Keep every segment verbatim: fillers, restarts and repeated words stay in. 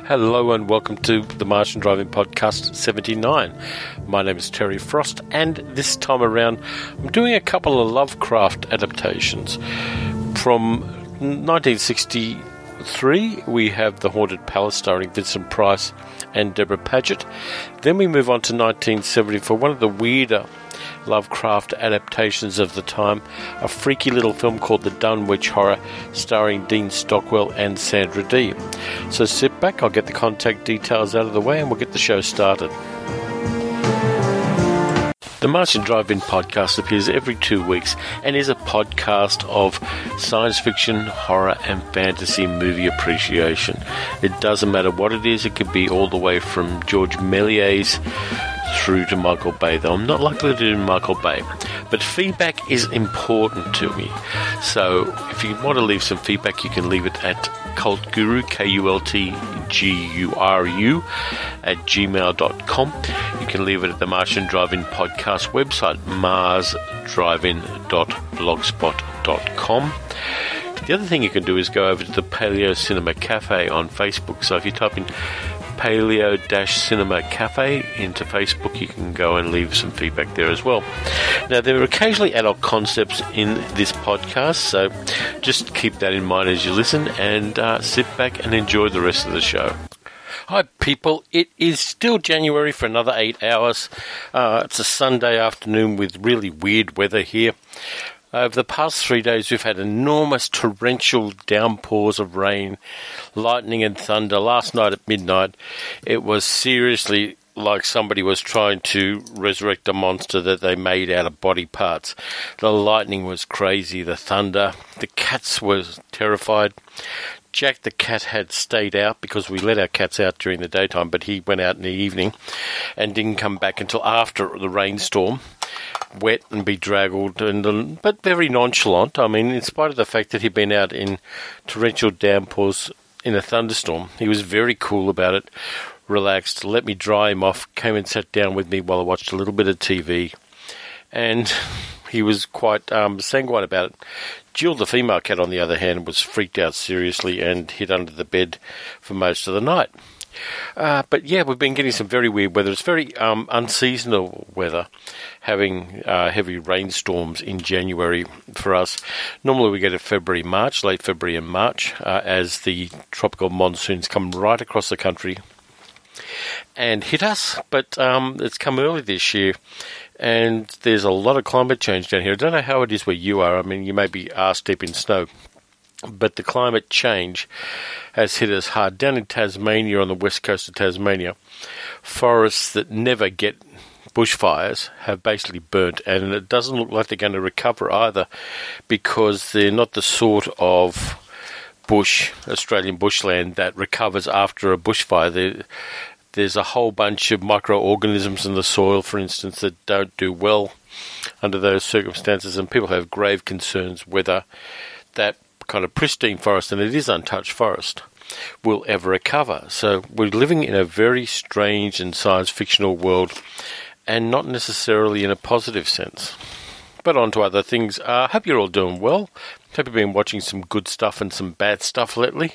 Hello and welcome to the Martian Driving Podcast seventy-nine. My name is Terry Frost, and this time around I'm doing a couple of Lovecraft adaptations. From nineteen sixty-three we have The Haunted Palace starring Vincent Price and Deborah Paget. Then we move on to nineteen seventy-four, one of the weirder Lovecraft adaptations of the time, a freaky little film called The Dunwich Horror starring Dean Stockwell and Sandra Dee. So sit back, I'll get the contact details out of the way and we'll get the show started. The Martian Drive-In podcast appears every two weeks and is a podcast of science fiction, horror and fantasy movie appreciation. It doesn't matter what it is, it could be all the way from George Méliès through to Michael Bay, though I'm not likely to do Michael Bay. But feedback is important to me. So if you want to leave some feedback, you can leave it at cultguru, K U L T G U R U, at gmail dot com. You can leave it at the Martian Drive-In podcast website, mars drive in dot blogspot dot com. The other thing you can do is go over to the Paleo Cinema Cafe on Facebook. So if you type in Paleo-Cinema Cafe into Facebook, you can go and leave some feedback there as well. Now, there are occasionally adult concepts in this podcast, so just keep that in mind as you listen, and uh, sit back and enjoy the rest of the show. Hi people, it is still January for another eight hours. Uh, it's a Sunday afternoon with really weird weather here. Over the past three days, we've had enormous torrential downpours of rain, lightning and thunder. Last night at midnight, it was seriously like somebody was trying to resurrect a monster that they made out of body parts. The lightning was crazy, the thunder. The cats were terrified. Jack the cat had stayed out because we let our cats out during the daytime, but he went out in the evening and didn't come back until after the rainstorm. Wet and bedraggled, and but very nonchalant. I mean, in spite of the fact that he'd been out in torrential downpours in a thunderstorm, he was very cool about it, relaxed, let me dry him off, came and sat down with me while I watched a little bit of T V, and he was quite um, sanguine about it. Jill, the female cat, on the other hand, was freaked out seriously and hid under the bed for most of the night. Uh, but yeah, we've been getting some very weird weather. It's very um, unseasonal weather, having uh, heavy rainstorms in January for us. Normally we get it February, March, late February and March, uh, as the tropical monsoons come right across the country and hit us. But um, it's come early this year, and there's a lot of climate change down here. I don't know how it is where you are. I mean, you may be arse deep in snow. But the climate change has hit us hard. Down in Tasmania, on the west coast of Tasmania, forests that never get bushfires have basically burnt, and it doesn't look like they're going to recover either, because they're not the sort of bush, Australian bushland, that recovers after a bushfire. There, there's a whole bunch of microorganisms in the soil, for instance, that don't do well under those circumstances, and people have grave concerns whether that kind of pristine forest, and it is untouched forest, will ever recover. So we're living in a very strange and science fictional world, and not necessarily in a positive sense. But on to other things. I uh, hope you're all doing well. Hope you've been watching some good stuff and some bad stuff lately.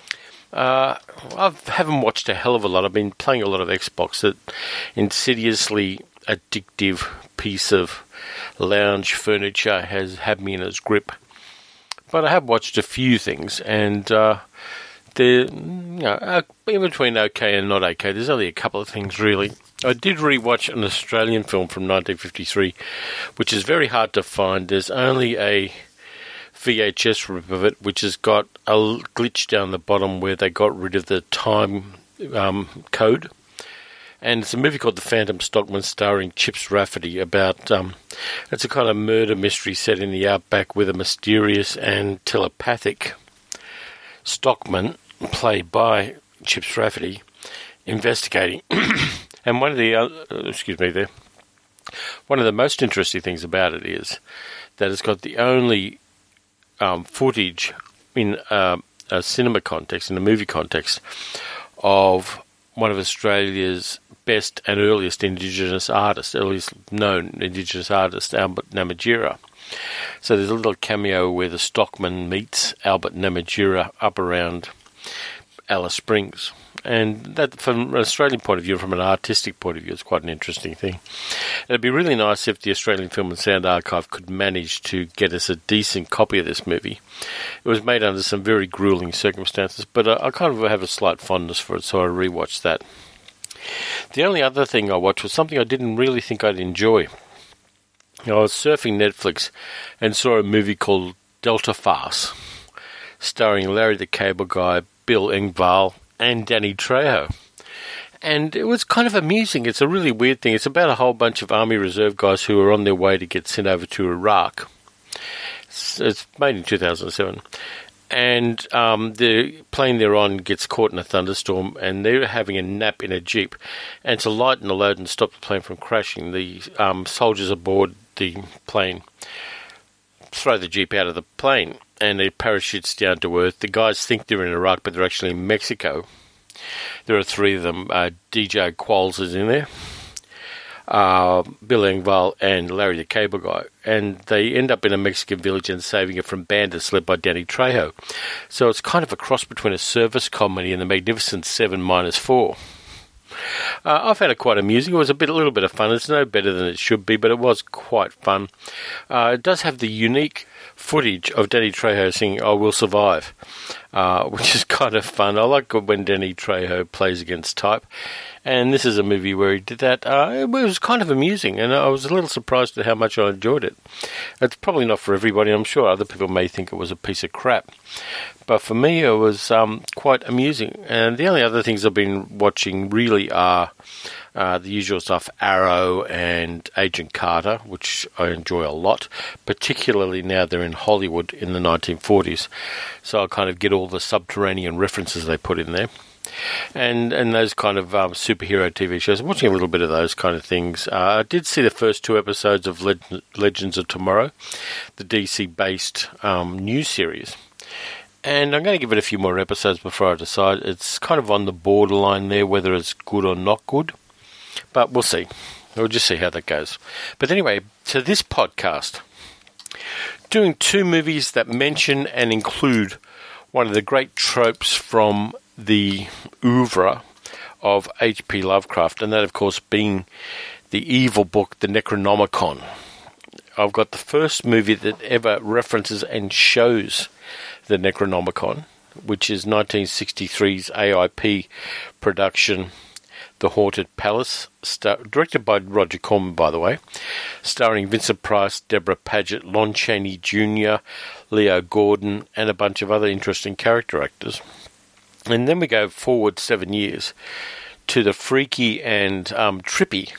Uh, I haven't watched a hell of a lot. I've been playing a lot of Xbox, that insidiously addictive piece of lounge furniture has had me in its grip. But I have watched a few things, and uh, they're you know, in between okay and not okay. There's only a couple of things, really. I did rewatch an Australian film from nineteen fifty-three, which is very hard to find. There's only a V H S rip of it, which has got a glitch down the bottom where they got rid of the time um, code. And it's a movie called The Phantom Stockman, starring Chips Rafferty, about, um, it's a kind of murder mystery set in the outback with a mysterious and telepathic Stockman, played by Chips Rafferty, investigating. And one of the, uh, excuse me there, one of the most interesting things about it is that it's got the only um, footage in uh, a cinema context, in a movie context, of one of Australia's best and earliest Indigenous artists, earliest known Indigenous artist, Albert Namatjira. So there's a little cameo where the Stockman meets Albert Namatjira up around Alice Springs. And that, from an Australian point of view, from an artistic point of view, it's quite an interesting thing. It'd be really nice if the Australian Film and Sound Archive could manage to get us a decent copy of this movie. It was made under some very grueling circumstances, but I, I kind of have a slight fondness for it, so I rewatched that. The only other thing I watched was something I didn't really think I'd enjoy. I was surfing Netflix and saw a movie called Delta Farce, starring Larry the Cable Guy, Bill Engvall, and Danny Trejo. And it was kind of amusing. It's a really weird thing. It's about a whole bunch of Army Reserve guys who are on their way to get sent over to Iraq. It's, it's made in two thousand seven. And um, the plane they're on gets caught in a thunderstorm, and they're having a nap in a jeep. And to lighten the load and stop the plane from crashing, the um, soldiers aboard the plane throw the jeep out of the plane, and it parachutes down to earth. The guys think they're in Iraq, but they're actually in Mexico. There are three of them. Uh, D J Qualls is in there, uh, Bill Engvall, and Larry the Cable Guy. And they end up in a Mexican village and saving it from bandits led by Danny Trejo. So it's kind of a cross between a service comedy and the Magnificent Seven minus four. Uh, I found it quite amusing. It was a bit, a little bit of fun. It's no better than it should be, but it was quite fun. Uh, it does have the unique footage of Danny Trejo singing "I Will Survive," uh, which is kind of fun. I like when Danny Trejo plays against type, and this is a movie where he did that. Uh, it was kind of amusing, and I was a little surprised at how much I enjoyed it. It's probably not for everybody. I'm sure other people may think it was a piece of crap, but for me it was um, quite amusing. And the only other things I've been watching really are Uh, the usual stuff, Arrow and Agent Carter, which I enjoy a lot, particularly now they're in Hollywood in the nineteen forties. So I kind of get all the subterranean references they put in there. And and those kind of um, superhero T V shows. I'm watching a little bit of those kind of things. Uh, I did see the first two episodes of Le- Legends of Tomorrow, the D C-based um, news series. And I'm going to give it a few more episodes before I decide. It's kind of on the borderline there, whether it's good or not good. But we'll see. We'll just see how that goes. But anyway, to this podcast, doing two movies that mention and include one of the great tropes from the oeuvre of H P Lovecraft, and that, of course, being the evil book, the Necronomicon. I've got the first movie that ever references and shows the Necronomicon, which is nineteen sixty-three's A I P production, The Haunted Palace, star- directed by Roger Corman, by the way, starring Vincent Price, Deborah Paget, Lon Chaney Junior, Leo Gordon, and a bunch of other interesting character actors. And then we go forward seven years to the freaky and um, trippy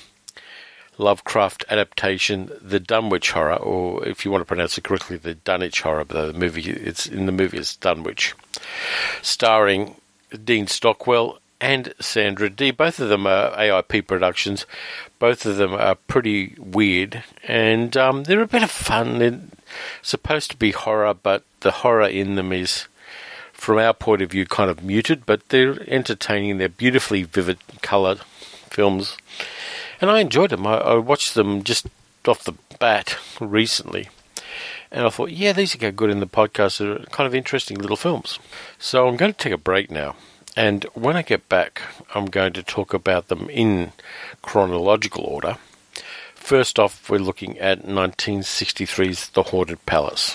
Lovecraft adaptation, The Dunwich Horror, or if you want to pronounce it correctly, The Dunwich Horror, but the movie, it's in the movie it's Dunwich, starring Dean Stockwell and Sandra Dee. Both of them are A I P productions. Both of them are pretty weird, and um, they're a bit of fun. They're supposed to be horror, but the horror in them is, from our point of view, kind of muted, but they're entertaining. They're beautifully vivid coloured films, and I enjoyed them. I, I watched them just off the bat recently, and I thought, yeah, these would go good in the podcast. They're kind of interesting little films. So I'm going to take a break now. And when I get back, I'm going to talk about them in chronological order. First off, we're looking at nineteen sixty-three's The Haunted Palace.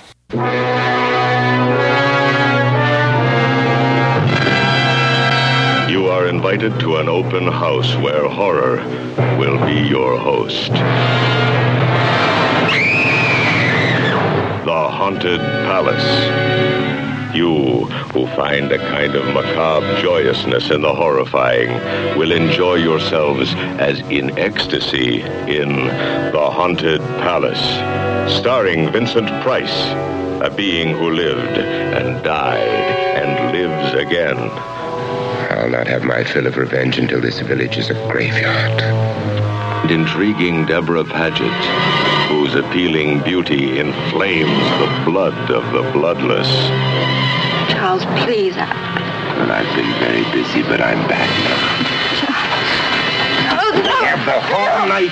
You are invited to an open house where horror will be your host. The Haunted Palace. You, who find a kind of macabre joyousness in the horrifying, will enjoy yourselves as in ecstasy in The Haunted Palace, starring Vincent Price, a being who lived and died and lives again. I'll not have my fill of revenge until this village is a graveyard. Intriguing Deborah Paget, whose appealing beauty inflames the blood of the bloodless. Charles, please. I... Well, I've been very busy, but I'm back now. Charles. Oh, no. I have the whole night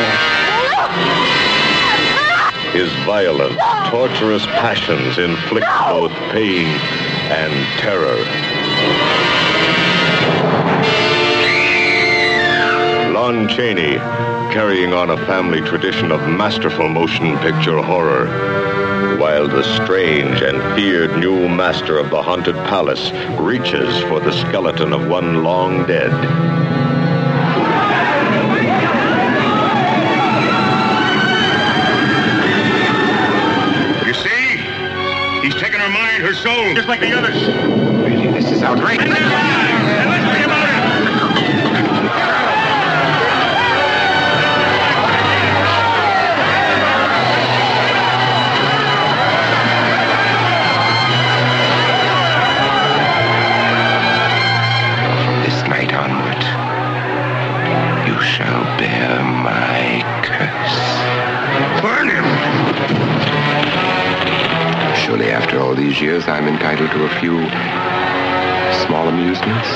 before. His violent, torturous passions inflict both pain and terror. Lon Chaney, carrying on a family tradition of masterful motion picture horror, while the strange and feared new master of the haunted palace reaches for the skeleton of one long dead. You see? He's taken her mind, her soul, just like the others. Really, this is outrageous. Let's bring him out. Shall bear my curse. Burn him! Surely after all these years I'm entitled to a few small amusements.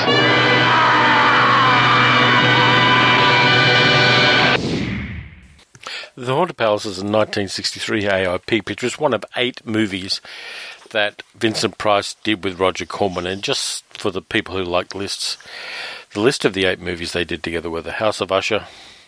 The Haunted Palace is a nineteen sixty-three A I P picture. It's one of eight movies that Vincent Price did with Roger Corman, and just for the people who like lists, the list of the eight movies they did together were The House of Usher,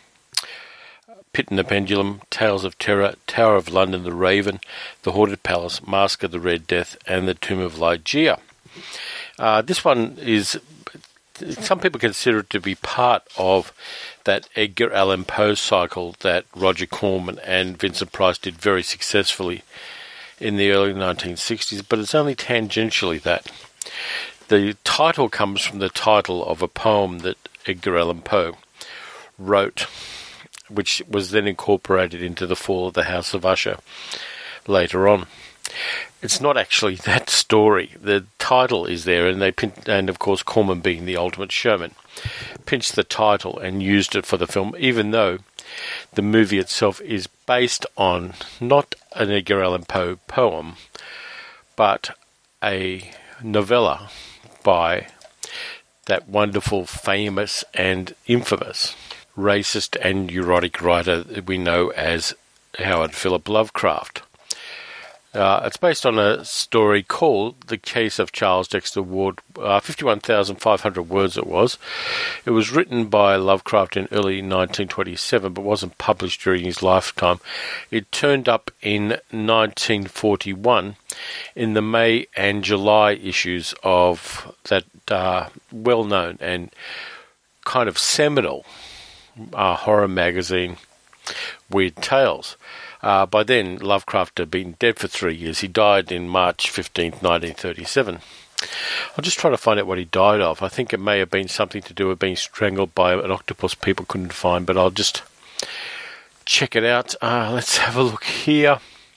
Pit and the Pendulum, Tales of Terror, Tower of London, The Raven, The Haunted Palace, Mask of the Red Death, and The Tomb of Ligeia. Uh, this one is, some people consider it to be part of that Edgar Allan Poe cycle that Roger Corman and Vincent Price did very successfully in the early nineteen sixties, but it's only tangentially that. The title comes from the title of a poem that Edgar Allan Poe wrote, which was then incorporated into The Fall of the House of Usher later on. It's not actually that story. The title is there, and they pin- and of course Corman, being the ultimate showman, pinched the title and used it for the film, even though the movie itself is based on not an Edgar Allan Poe poem, but a novella by that wonderful, famous and infamous racist and neurotic writer that we know as Howard Philip Lovecraft. Uh, it's based on a story called The Case of Charles Dexter Ward. Uh, fifty-one thousand five hundred words it was. It was written by Lovecraft in early nineteen twenty-seven, but wasn't published during his lifetime. It turned up in nineteen forty-one in the May and July issues of that uh, well-known and kind of seminal uh, horror magazine, Weird Tales. Uh, by then, Lovecraft had been dead for three years. He died in March fifteenth, nineteen thirty-seven. I'll just try to find out what he died of. I think it may have been something to do with being strangled by an octopus people couldn't find, but I'll just check it out. Uh, let's have a look here.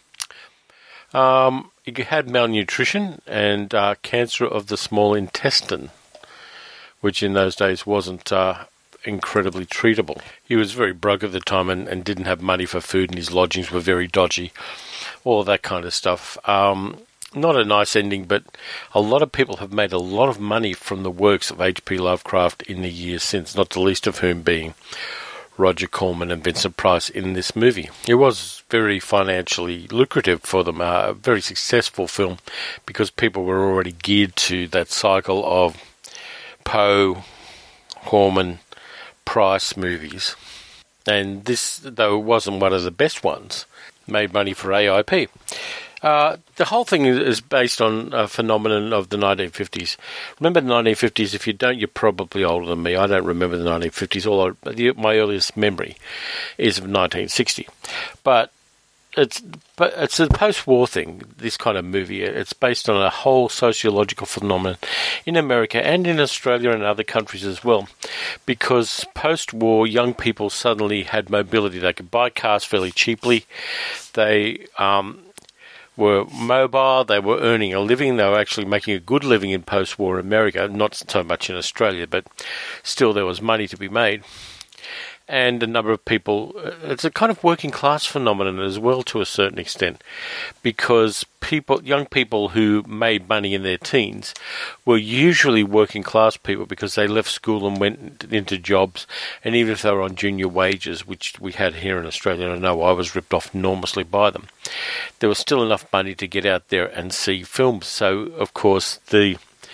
Um, he had malnutrition and uh, cancer of the small intestine, which in those days wasn't Uh, incredibly treatable. He was very broke at the time and, and didn't have money for food, and his lodgings were very dodgy, all of that kind of stuff. Um, not a nice ending, but a lot of people have made a lot of money from the works of H P Lovecraft in the years since, not the least of whom being Roger Corman and Vincent Price in this movie. It was very financially lucrative for them, uh, a very successful film, because people were already geared to that cycle of Poe, Corman, Price movies, and this, though it wasn't one of the best ones, made money for A I P. Uh, the whole thing is based on a phenomenon of the nineteen fifties. Remember the nineteen fifties? If you don't, you're probably older than me. I don't remember the nineteen fifties. All I, my earliest memory is of nineteen sixty. But it's but it's a post-war thing, this kind of movie. It's based on a whole sociological phenomenon in America and in Australia and other countries as well, because post-war young people suddenly had mobility. They could buy cars fairly cheaply. They um, were mobile. They were earning a living. They were actually making a good living in post-war America, not so much in Australia, but still there was money to be made. And a number of people, it's a kind of working class phenomenon as well to a certain extent, because people, young people who made money in their teens were usually working class people because they left school and went into jobs, and even if they were on junior wages, which we had here in Australia, and I know I was ripped off enormously by them, there was still enough money to get out there and see films. So, of course, the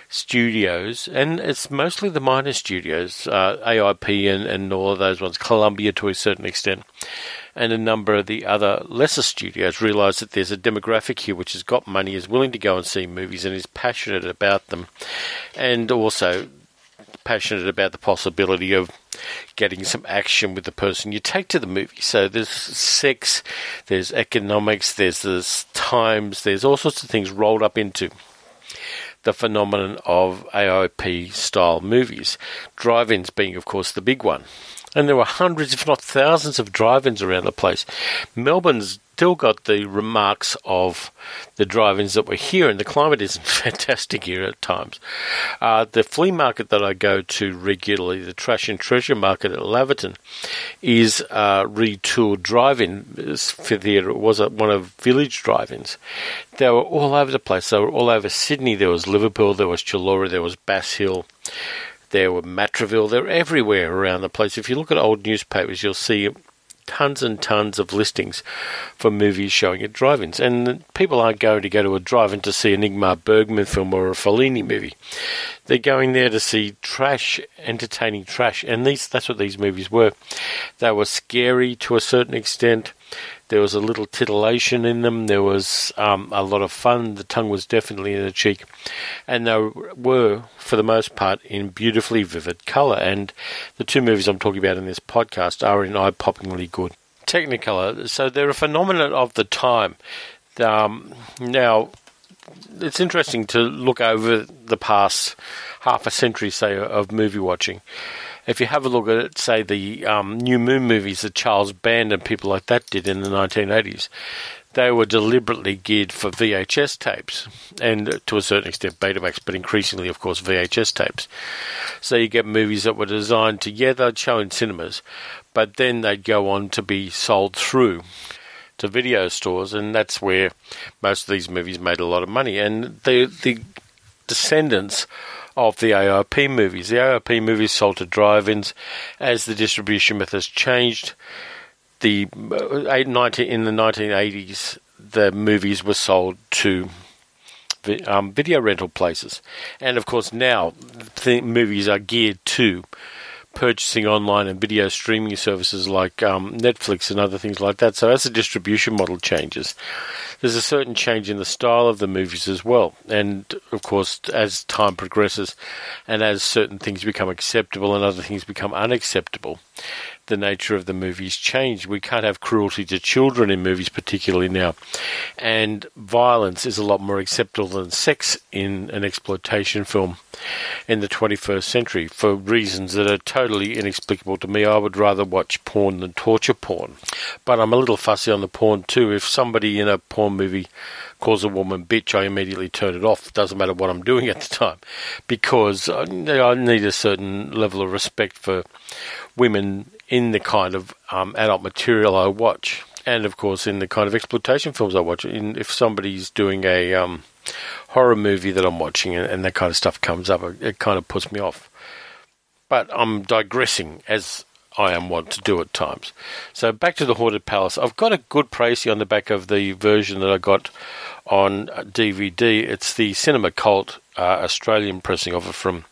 studios, and it's mostly the minor studios, uh, A I P and, and all of those ones, Columbia to a certain extent, and a number of the other lesser studios realise that there's a demographic here which has got money, is willing to go and see movies, and is passionate about them, and also passionate about the possibility of getting some action with the person you take to the movie. So there's sex, there's economics, there's the times, there's all sorts of things rolled up into the phenomenon of A I P-style movies. Drive-ins being, of course, the big one. And there were hundreds, if not thousands, of drive-ins around the place. Melbourne's still got the remarks of the drive-ins that were here, and the climate isn't fantastic here at times. Uh, the flea market that I go to regularly, the Trash and Treasure Market at Laverton, is a retooled drive-in theatre. It was a, one of Village drive-ins. They were all over the place. They were all over Sydney. There was Liverpool, there was Chullora, there was Bass Hill, there were Matraville. They're everywhere around the place. If you look at old newspapers, you'll see tons and tons of listings for movies showing at drive-ins. And people aren't going to go to a drive-in to see an Ingmar Bergman film or a Fellini movie. They're going there to see trash, entertaining trash. And these that's what these movies were. They were scary to a certain extent. There was a little titillation in them. There was um, a lot of fun. The tongue was definitely in the cheek. And they were, for the most part, in beautifully vivid colour. And the two movies I'm talking about in this podcast are in eye-poppingly good Technicolor. So they're a phenomenon of the time. Um, now, it's interesting to look over the past half a century, say, of movie watching. If you have a look at it, say, the um, New Moon movies that Charles Band and people like that did in the nineteen eighties, they were deliberately geared for V H S tapes, and to a certain extent Betamax, but increasingly, of course, V H S tapes. So you get movies that were designed to, yeah, they'd show in cinemas, but then they'd go on to be sold through to video stores, and that's where most of these movies made a lot of money. And the the descendants of the A I P movies. The A I P movies sold to drive-ins. As the distribution methods changed, the uh, in the nineteen eighties, the movies were sold to um, video rental places. And, of course, now the movies are geared to purchasing online and video streaming services like um, Netflix and other things like that. So as the distribution model changes, there's a certain change in the style of the movies as well. And, of course, as time progresses and as certain things become acceptable and other things become unacceptable, the nature of the movies change. We can't have cruelty to children in movies particularly now. And violence is a lot more acceptable than sex in an exploitation film in the twenty-first century for reasons that are totally inexplicable to me. I would rather watch porn than torture porn. But I'm a little fussy on the porn too. If somebody in a porn movie calls a woman bitch, I immediately turn it off. It doesn't matter what I'm doing at the time, because I need a certain level of respect for women in the kind of um, adult material I watch, and of course in the kind of exploitation films I watch. In, if somebody's doing a um, horror movie that I'm watching and, and that kind of stuff comes up, it, it kind of puts me off. But I'm digressing, as I am wont to do at times. So back to the Haunted Palace. I've got a good précis on the back of the version that I got on D V D. It's the Cinema Cult uh, Australian pressing of it from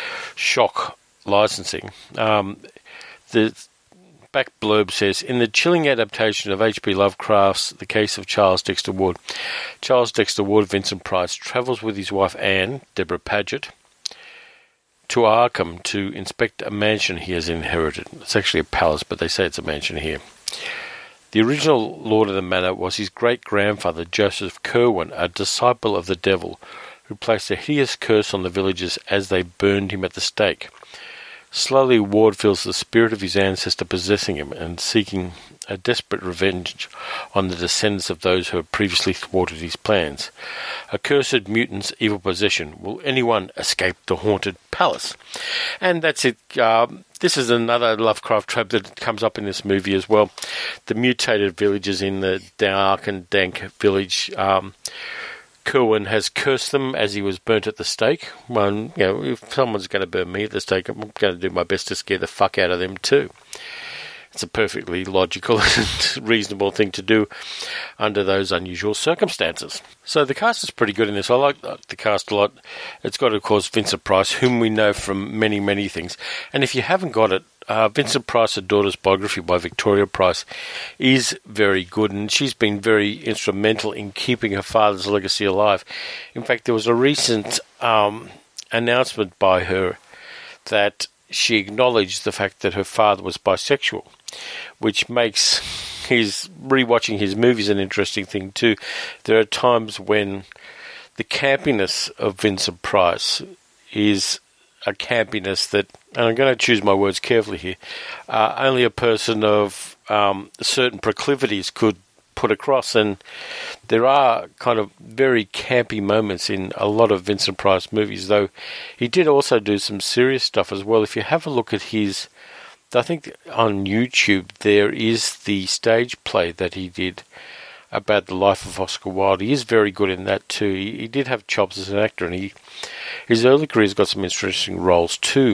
Shock Licensing. Um, the back blurb says, in the chilling adaptation of H P Lovecraft's The Case of Charles Dexter Ward, Charles Dexter Ward, Vincent Price, travels with his wife Anne, Deborah Paget, to Arkham to inspect a mansion he has inherited. It's actually a palace, but they say it's a mansion here. The original lord of the manor was his great-grandfather, Joseph Curwen, a disciple of the devil, who placed a hideous curse on the villagers as they burned him at the stake. Slowly, Ward feels the spirit of his ancestor possessing him and seeking a desperate revenge on the descendants of those who have previously thwarted his plans. Accursed mutant's evil possession. Will anyone escape the haunted palace? And that's it. Uh, this is another Lovecraft trope that comes up in this movie as well. The mutated villagers in the dark and dank village. Um, Curwen has cursed them as he was burnt at the stake. Well, you know, if someone's going to burn me at the stake, I'm going to do my best to scare the fuck out of them too. it's a perfectly logical and reasonable thing to do under those unusual circumstances. So the cast is pretty good in this. I like the cast a lot. It's got, of course, Vincent Price, whom we know from many, many things. And if you haven't got it, uh, Vincent Price, A Daughter's Biography by Victoria Price, is very good, and she's been very instrumental in keeping her father's legacy alive. In fact, there was a recent um, announcement by her that she acknowledged the fact that her father was bisexual, which makes his rewatching his movies an interesting thing too. There are times when the campiness of Vincent Price is a campiness that, and I'm going to choose my words carefully here, uh, only a person of um, certain proclivities could put across, and there are kind of very campy moments in a lot of Vincent Price movies, though he did also do some serious stuff as well. If you have a look at his, I think on YouTube there is the stage play that he did about the life of Oscar Wilde. He is very good in that too. He, he did have chops as an actor, and he his early career's got some interesting roles too.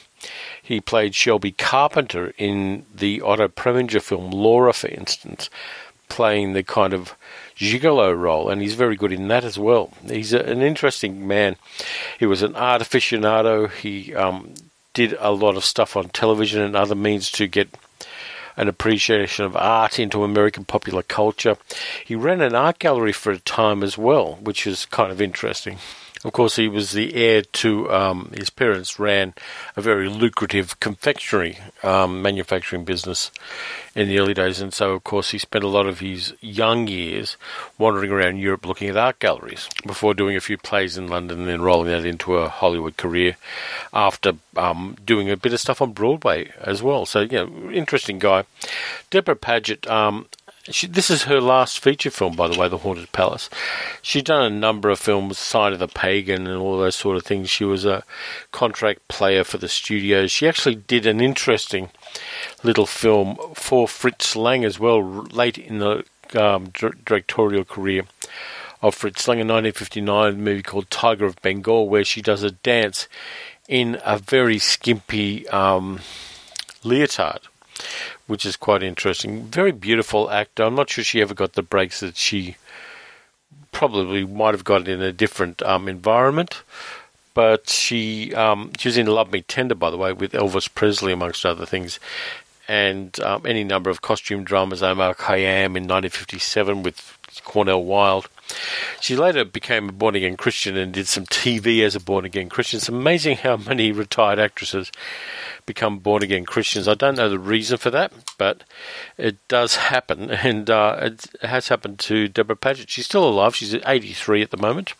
He played Shelby Carpenter in the Otto Preminger film Laura, for instance, playing the kind of gigolo role, and he's very good in that as well. He's a, an interesting man. He was an art aficionado. He um, did a lot of stuff on television and other means to get an appreciation of art into American popular culture. He ran an art gallery for a time as well, which is kind of interesting. Of course, he was the heir to, um, his parents ran a very lucrative confectionery um, manufacturing business in the early days, and so, of course, he spent a lot of his young years wandering around Europe looking at art galleries before doing a few plays in London and then rolling that into a Hollywood career after um, doing a bit of stuff on Broadway as well. So, yeah, interesting guy. Deborah Paget, um, She, this is her last feature film, by the way, The Haunted Palace. She'd done a number of films, Sign of the Pagan and all those sort of things. She was a contract player for the studios. She actually did an interesting little film for Fritz Lang as well, late in the um, directorial career of Fritz Lang, in nineteen fifty-nine, a movie called Tiger of Bengal, where she does a dance in a very skimpy um, leotard, which is quite interesting. Very beautiful actor. I'm not sure she ever got the breaks that she probably might have got in a different um, environment. But she um, she was in Love Me Tender, by the way, with Elvis Presley, amongst other things. And um, any number of costume dramas, Omar Khayyam in nineteen fifty-seven with Cornel Wilde. She later became a born-again Christian and did some T V as a born-again Christian. It's amazing how many retired actresses become born-again Christians. I don't know the reason for that, but it does happen, and uh, it has happened to Deborah Paget. She's still alive. She's at eighty-three at the moment,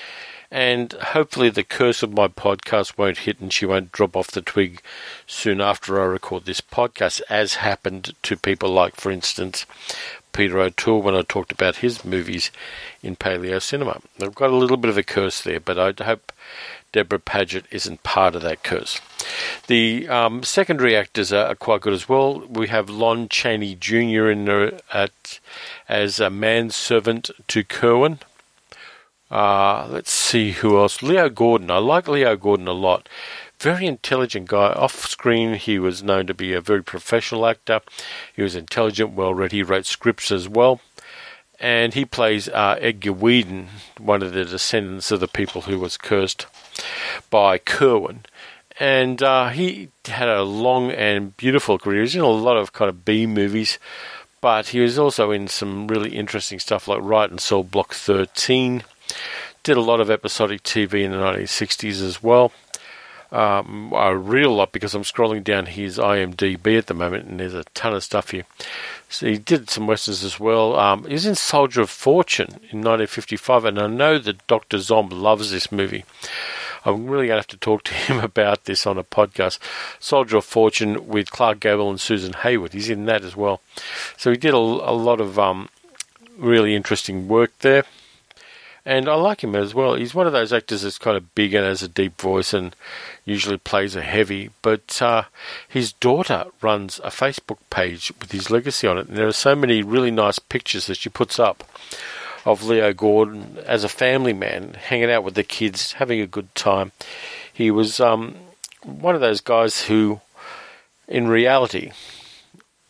and hopefully the curse of my podcast won't hit and she won't drop off the twig soon after I record this podcast, as happened to people like, for instance, Peter O'Toole when I talked about his movies in Paleo Cinema. I've got a little bit of a curse there, but I hope Deborah Paget isn't part of that curse. The um, secondary actors are quite good as well. We have Lon Chaney Junior in there at, as a manservant to Kerwin. Uh, let's see who else. Leo Gordon. I like Leo Gordon a lot. Very intelligent guy. Off screen, he was known to be a very professional actor. He was intelligent, well-read. He wrote scripts as well. And he plays uh, Edgar Whedon, one of the descendants of the people who was cursed by Kerwin. And uh, he had a long and beautiful career. He was in a lot of kind of B movies, but he was also in some really interesting stuff like Riot and Cell Block thirteen. Did a lot of episodic T V in the nineteen sixties as well. Um, a real lot, because I'm scrolling down his I M D B at the moment, and there's a ton of stuff here. So he did some westerns as well. Um, he was in Soldier of Fortune in nineteen fifty-five, and I know that Doctor Zomb loves this movie. I'm really going to have to talk to him about this on a podcast. Soldier of Fortune with Clark Gable and Susan Hayward. He's in that as well. So he did a, a lot of um, really interesting work there. And I like him as well. He's one of those actors that's kind of big and has a deep voice and usually plays a heavy. But uh, his daughter runs a Facebook page with his legacy on it. And there are so many really nice pictures that she puts up of Leo Gordon as a family man, hanging out with the kids, having a good time. He was um, one of those guys who, in reality,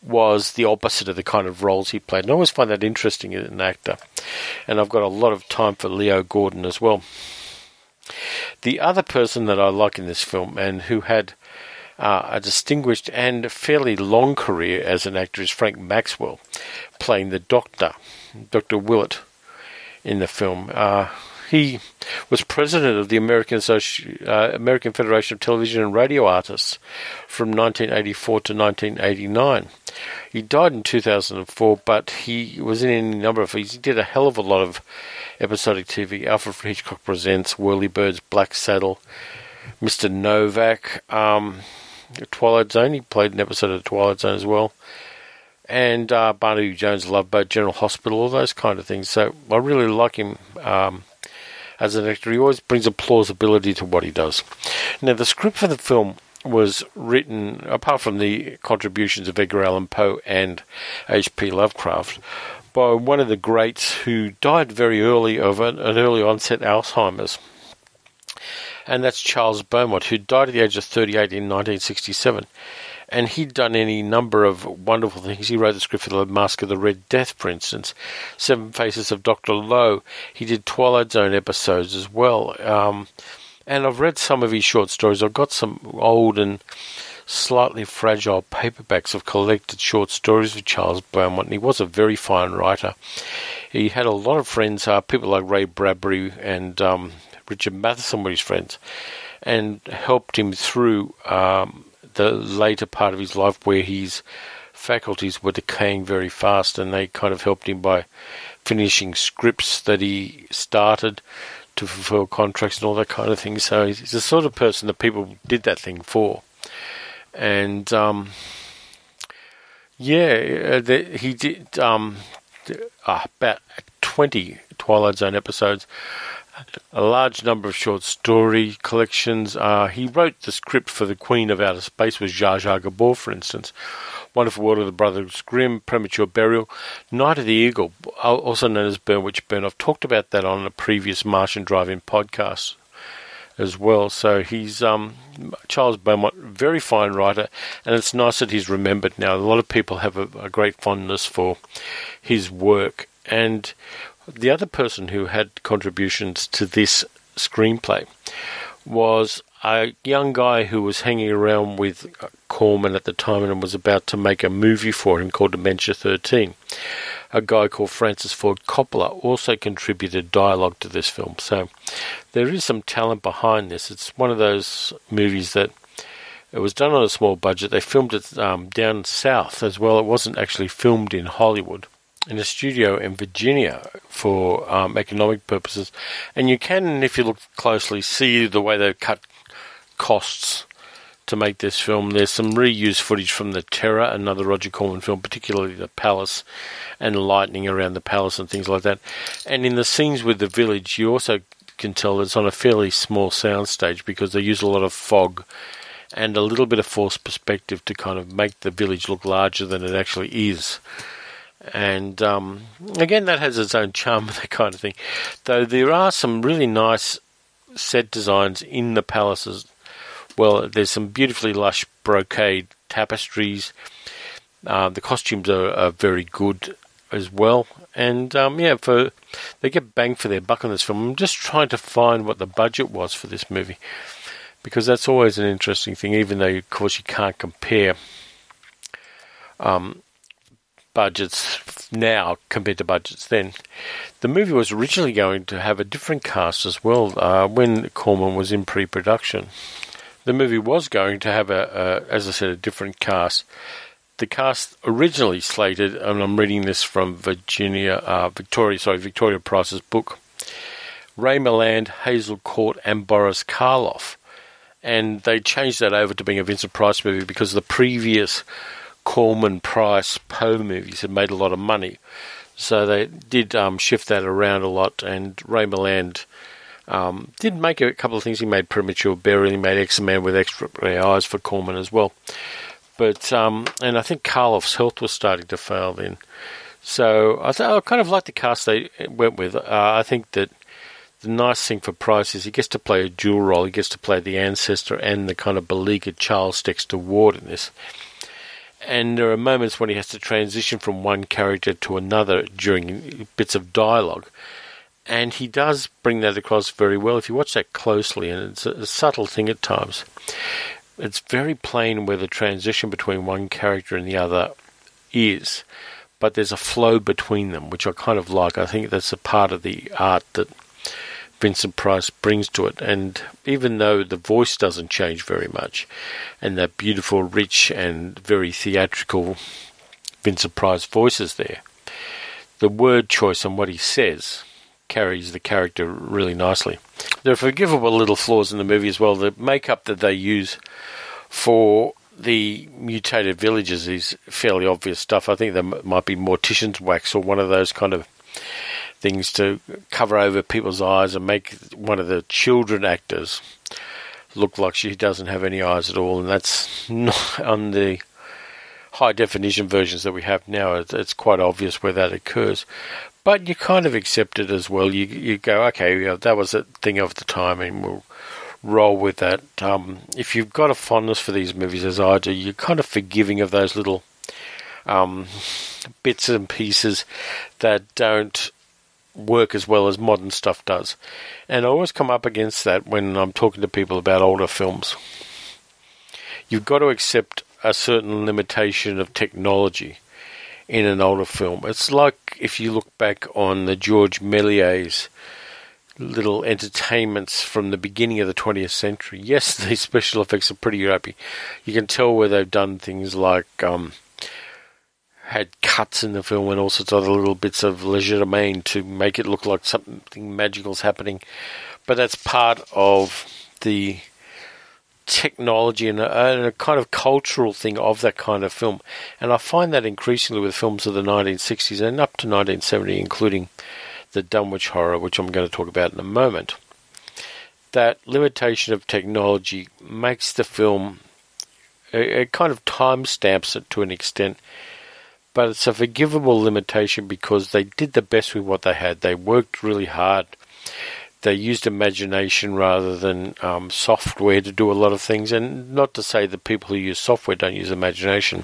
was the opposite of the kind of roles he played. And I always find that interesting as an actor. And I've got a lot of time for Leo Gordon as well. The other person that I like in this film, and who had uh, a distinguished and fairly long career as an actor, is Frank Maxwell, playing the Doctor, Doctor Willett, in the film. Uh, he was president of the American Associ- uh, American Federation of Television and Radio Artists from nineteen eighty-four to nineteen eighty-nine. He died in two thousand four, but he was in any number of... He did a hell of a lot of episodic T V. Alfred Hitchcock Presents, Whirlybirds, Black Saddle, Mister Novak, um, Twilight Zone. He played an episode of Twilight Zone as well. And uh, Barnaby Jones' Love Boat, General Hospital, all those kind of things. So I really like him um, as an actor. He always brings a plausibility to what he does. Now, the script for the film was written, apart from the contributions of Edgar Allan Poe and H P Lovecraft, by one of the greats who died very early of an, an early onset Alzheimer's. And that's Charles Beaumont, who died at the age of thirty-eight in nineteen sixty-seven. And he'd done any number of wonderful things. He wrote the script for The Mask of the Red Death, for instance. Seven Faces of Doctor Lowe. He did Twilight Zone episodes as well. Um, and I've read some of his short stories. I've got some old and slightly fragile paperbacks of collected short stories of Charles Beaumont. And he was a very fine writer. He had a lot of friends, uh, people like Ray Bradbury and um, Richard Matheson were his friends, and helped him through um, the later part of his life where his faculties were decaying very fast, and they kind of helped him by finishing scripts that he started to fulfill contracts and all that kind of thing. So he's the sort of person that people did that thing for. And um, yeah, the, he did um, uh, about twenty Twilight Zone episodes, a large number of short story collections. Uh, he wrote the script for The Queen of Outer Space with Zsa Zsa Gabor, for instance. Wonderful World of the Brothers Grimm, Premature Burial, Night of the Eagle, also known as Burn Witch Burn. I've talked about that on a previous Martian Drive-In podcast as well. So he's um, Charles Beaumont, very fine writer, and it's nice that he's remembered now. A lot of people have a, a great fondness for his work. And the other person who had contributions to this screenplay was a young guy who was hanging around with Corman at the time and was about to make a movie for him called Dementia thirteen. A guy called Francis Ford Coppola also contributed dialogue to this film. So there is some talent behind this. It's one of those movies that it was done on a small budget. They filmed it um, down south as well. It wasn't actually filmed in Hollywood, in a studio in Virginia for um, economic purposes. And you can, if you look closely, see the way they've cut costs to make this film. There's some reused footage from The Terror, another Roger Corman film, particularly the palace and lightning around the palace and things like that. And in the scenes with the village, you also can tell it's on a fairly small soundstage because they use a lot of fog and a little bit of forced perspective to kind of make the village look larger than it actually is. And um, again, that has its own charm, that kind of thing. Though there are some really nice set designs in the palaces. Well, there's some beautifully lush brocade tapestries. Uh, the costumes are, are very good as well. And um, yeah, for they get bang for their buck on this film. I'm just trying to find what the budget was for this movie, because that's always an interesting thing, even though, of course, you can't compare um, budgets now compared to budgets then. The movie was originally going to have a different cast as well uh, when Corman was in pre-production. The movie was going to have, a, a, as I said, a different cast. The cast originally slated, and I'm reading this from Virginia, uh, Victoria, sorry, Victoria Price's book, Ray Milland, Hazel Court, and Boris Karloff. And they changed that over to being a Vincent Price movie because the previous Corman Price Poe movies had made a lot of money. So they did um, shift that around a lot, and Ray Milland um, did make a couple of things. He made Premature Burial, he made X-Man with X-Ray Eyes for Corman as well. But um, and I think Karloff's health was starting to fail then. So I, th- I kind of like the cast they went with. Uh, I think that the nice thing for Price is he gets to play a dual role. He gets to play the ancestor and the kind of beleaguered Charles Dexter Ward in this. And there are moments when he has to transition from one character to another during bits of dialogue. And he does bring that across very well if you watch that closely, and it's a, a subtle thing at times. It's very plain where the transition between one character and the other is, but there's a flow between them, which I kind of like. I think that's a part of the art that Vincent Price brings to it. And even though the voice doesn't change very much, and that beautiful, rich, and very theatrical Vincent Price voice is there, the word choice and what he says carries the character really nicely. There are forgivable little flaws in the movie as well. The makeup that they use for the mutated villagers is fairly obvious stuff. I think there might be mortician's wax or one of those kind of things to cover over people's eyes and make one of the children actors look like she doesn't have any eyes at all, and that's not on the high definition versions that we have now. It's quite obvious where that occurs. But you kind of accept it as well. You you go, okay, yeah, that was a thing of the time, and we'll roll with that. Um, if you've got a fondness for these movies, as I do, you're kind of forgiving of those little um, bits and pieces that don't work as well as modern stuff does. And I always come up against that when I'm talking to people about older films. You've got to accept a certain limitation of technology in an older film. It's like if you look back on the George Méliès little entertainments from the beginning of the twentieth century. Yes, the special effects are pretty crappy. You can tell where they've done things like um, had cuts in the film and all sorts of other little bits of legerdemain to make it look like something magical's happening. But that's part of the technology and a, and a kind of cultural thing of that kind of film. And I find that increasingly with films of the nineteen sixties and up to nineteen seventy, including the Dunwich Horror, which I'm going to talk about in a moment. That limitation of technology makes the film, it, it kind of timestamps it to an extent, but it's a forgivable limitation because they did the best with what they had. They worked really hard. They used imagination rather than um, software to do a lot of things. And not to say that people who use software don't use imagination,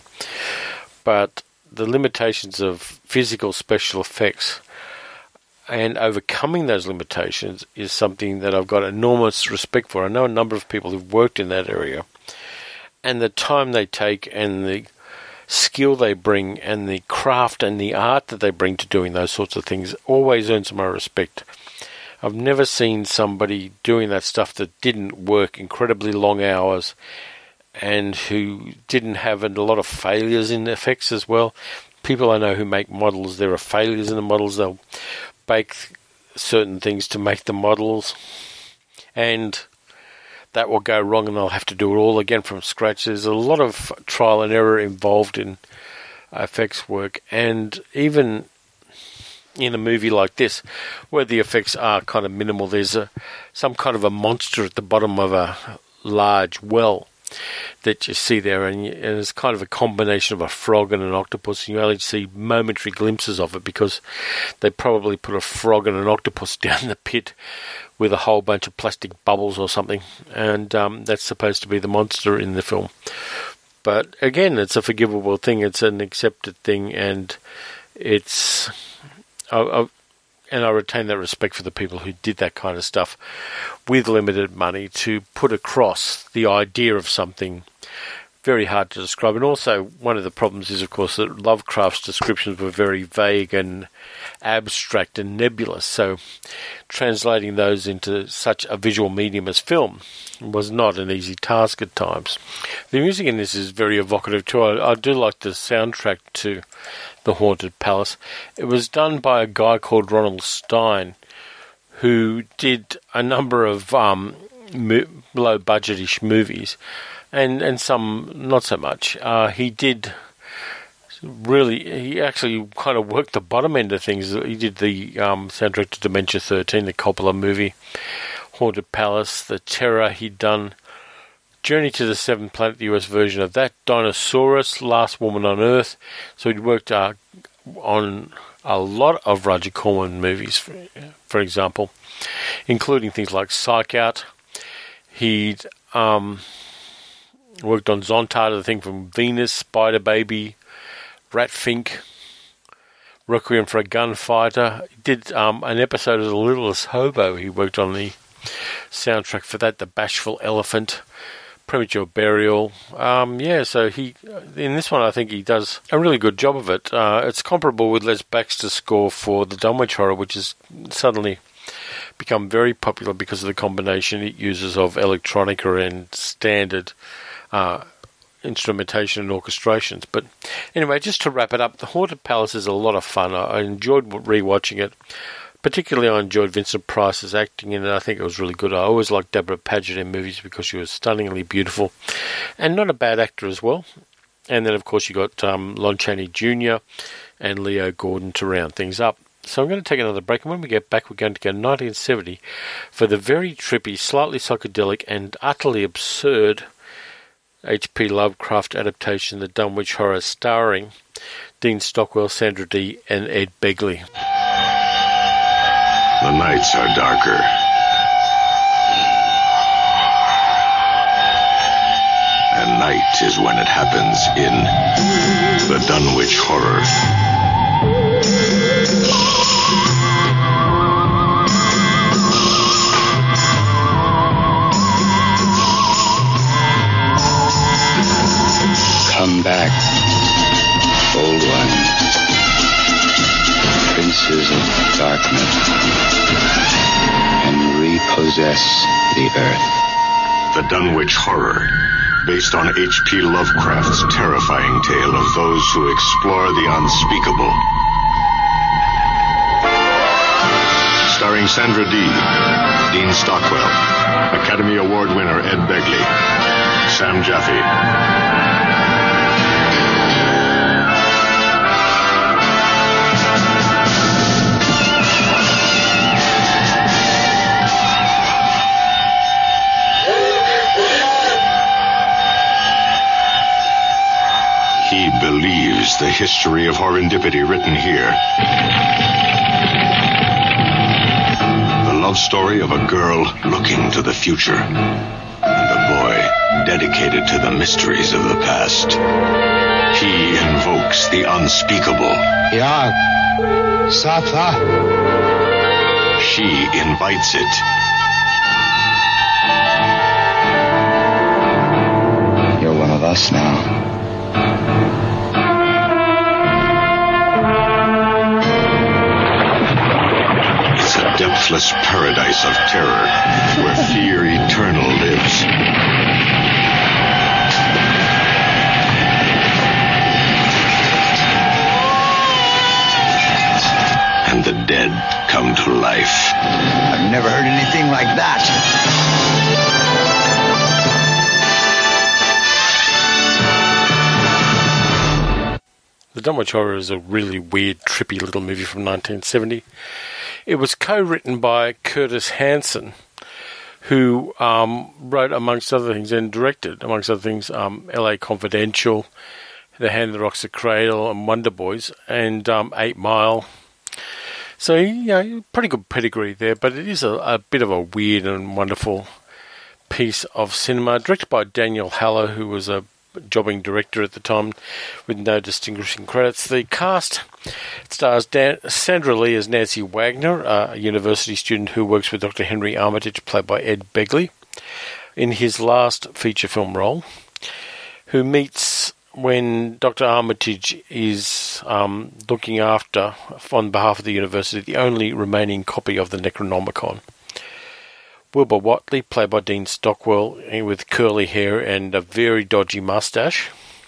but the limitations of physical special effects and overcoming those limitations is something that I've got enormous respect for. I know a number of people who've worked in that area, and the time they take and the skill they bring and the craft and the art that they bring to doing those sorts of things always earns my respect. I've never seen somebody doing that stuff that didn't work incredibly long hours and who didn't have a lot of failures in effects as well. People I know who make models, there are failures in the models. They'll bake certain things to make the models, and that will go wrong and they'll have to do it all again from scratch. There's a lot of trial and error involved in effects work, and even in a movie like this, where the effects are kind of minimal, there's a some kind of a monster at the bottom of a large well that you see there, and, you, and it's kind of a combination of a frog and an octopus, and you only see momentary glimpses of it because they probably put a frog and an octopus down the pit with a whole bunch of plastic bubbles or something, and um, that's supposed to be the monster in the film. But again, it's a forgivable thing, it's an accepted thing, and it's I, I, and I retain that respect for the people who did that kind of stuff with limited money to put across the idea of something very hard to describe. And also, one of the problems is, of course, that Lovecraft's descriptions were very vague and abstract and nebulous, so translating those into such a visual medium as film was not an easy task at times. The music in this is very evocative too. I, I do like the soundtrack to The Haunted Palace. It was done by a guy called Ronald Stein, who did a number of um, mo- low-budget-ish movies, and, and some not so much. Uh, he did really, he actually kind of worked the bottom end of things. He did the um, soundtrack to Dementia thirteen, the Coppola movie, Haunted Palace, The Terror. He'd done Journey to the Seventh Planet, the U S version of that, Dinosaurus, Last Woman on Earth. So he'd worked uh, on a lot of Roger Corman movies, for, for example, including things like Psych Out. He'd um, Worked on Zontard, the thing from Venus, Spider Baby, Ratfink, Requiem for a Gunfighter. He did um, an episode of The Littlest Hobo. He worked on the soundtrack for that, The Bashful Elephant, Premature Burial. Um, yeah, so he in this one I think he does a really good job of it. Uh, it's comparable with Les Baxter's score for The Dunwich Horror, which has suddenly become very popular because of the combination it uses of electronica and standard uh, instrumentation and orchestrations. But anyway, just to wrap it up, The Haunted Palace is a lot of fun. I, I enjoyed rewatching it. Particularly, I enjoyed Vincent Price's acting in it. I think it was really good. I always liked Deborah Paget in movies because she was stunningly beautiful and not a bad actor as well. And then, of course, you got um, Lon Chaney Junior and Leo Gordon to round things up. So I'm going to take another break, and when we get back, we're going to go nineteen seventy for the very trippy, slightly psychedelic, and utterly absurd H P Lovecraft adaptation, The Dunwich Horror, starring Dean Stockwell, Sandra Dee, and Ed Begley. The nights are darker. And night is when it happens in The Dunwich Horror. Come back, old one, princes of darkness, and repossess the earth. The Dunwich Horror, based on H P Lovecraft's terrifying tale of those who explore the unspeakable. Starring Sandra Dee, Dean Stockwell, Academy Award winner Ed Begley, Sam Jaffe. He believes the history of horrendipity written here. The love story of a girl looking to the future, and a boy dedicated to the mysteries of the past. He invokes the unspeakable. Yag, Satha. She invites it. You're one of us now. It's a depthless paradise of terror where fear eternal lives. And the dead come to life. I've never heard anything like that. The Dunwich Horror is a really weird, trippy little movie from nineteen seventy. It was co-written by Curtis Hanson, who um, wrote, amongst other things, and directed, amongst other things, um, L A Confidential, The Hand That Rocks the Cradle, and Wonder Boys, and um, Eight Mile. So, you know, pretty good pedigree there, but it is a, a bit of a weird and wonderful piece of cinema, directed by Daniel Haller, who was a jobbing director at the time with no distinguishing credits. The cast stars Dan- Sandra Lee as Nancy Wagner, a university student who works with Doctor Henry Armitage, played by Ed Begley, in his last feature film role, who meets when Doctor Armitage is um, looking after, on behalf of the university, the only remaining copy of the Necronomicon. Wilbur Whatley, played by Dean Stockwell, with curly hair and a very dodgy mustache.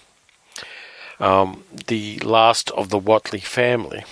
Um, the last of the Whatley family.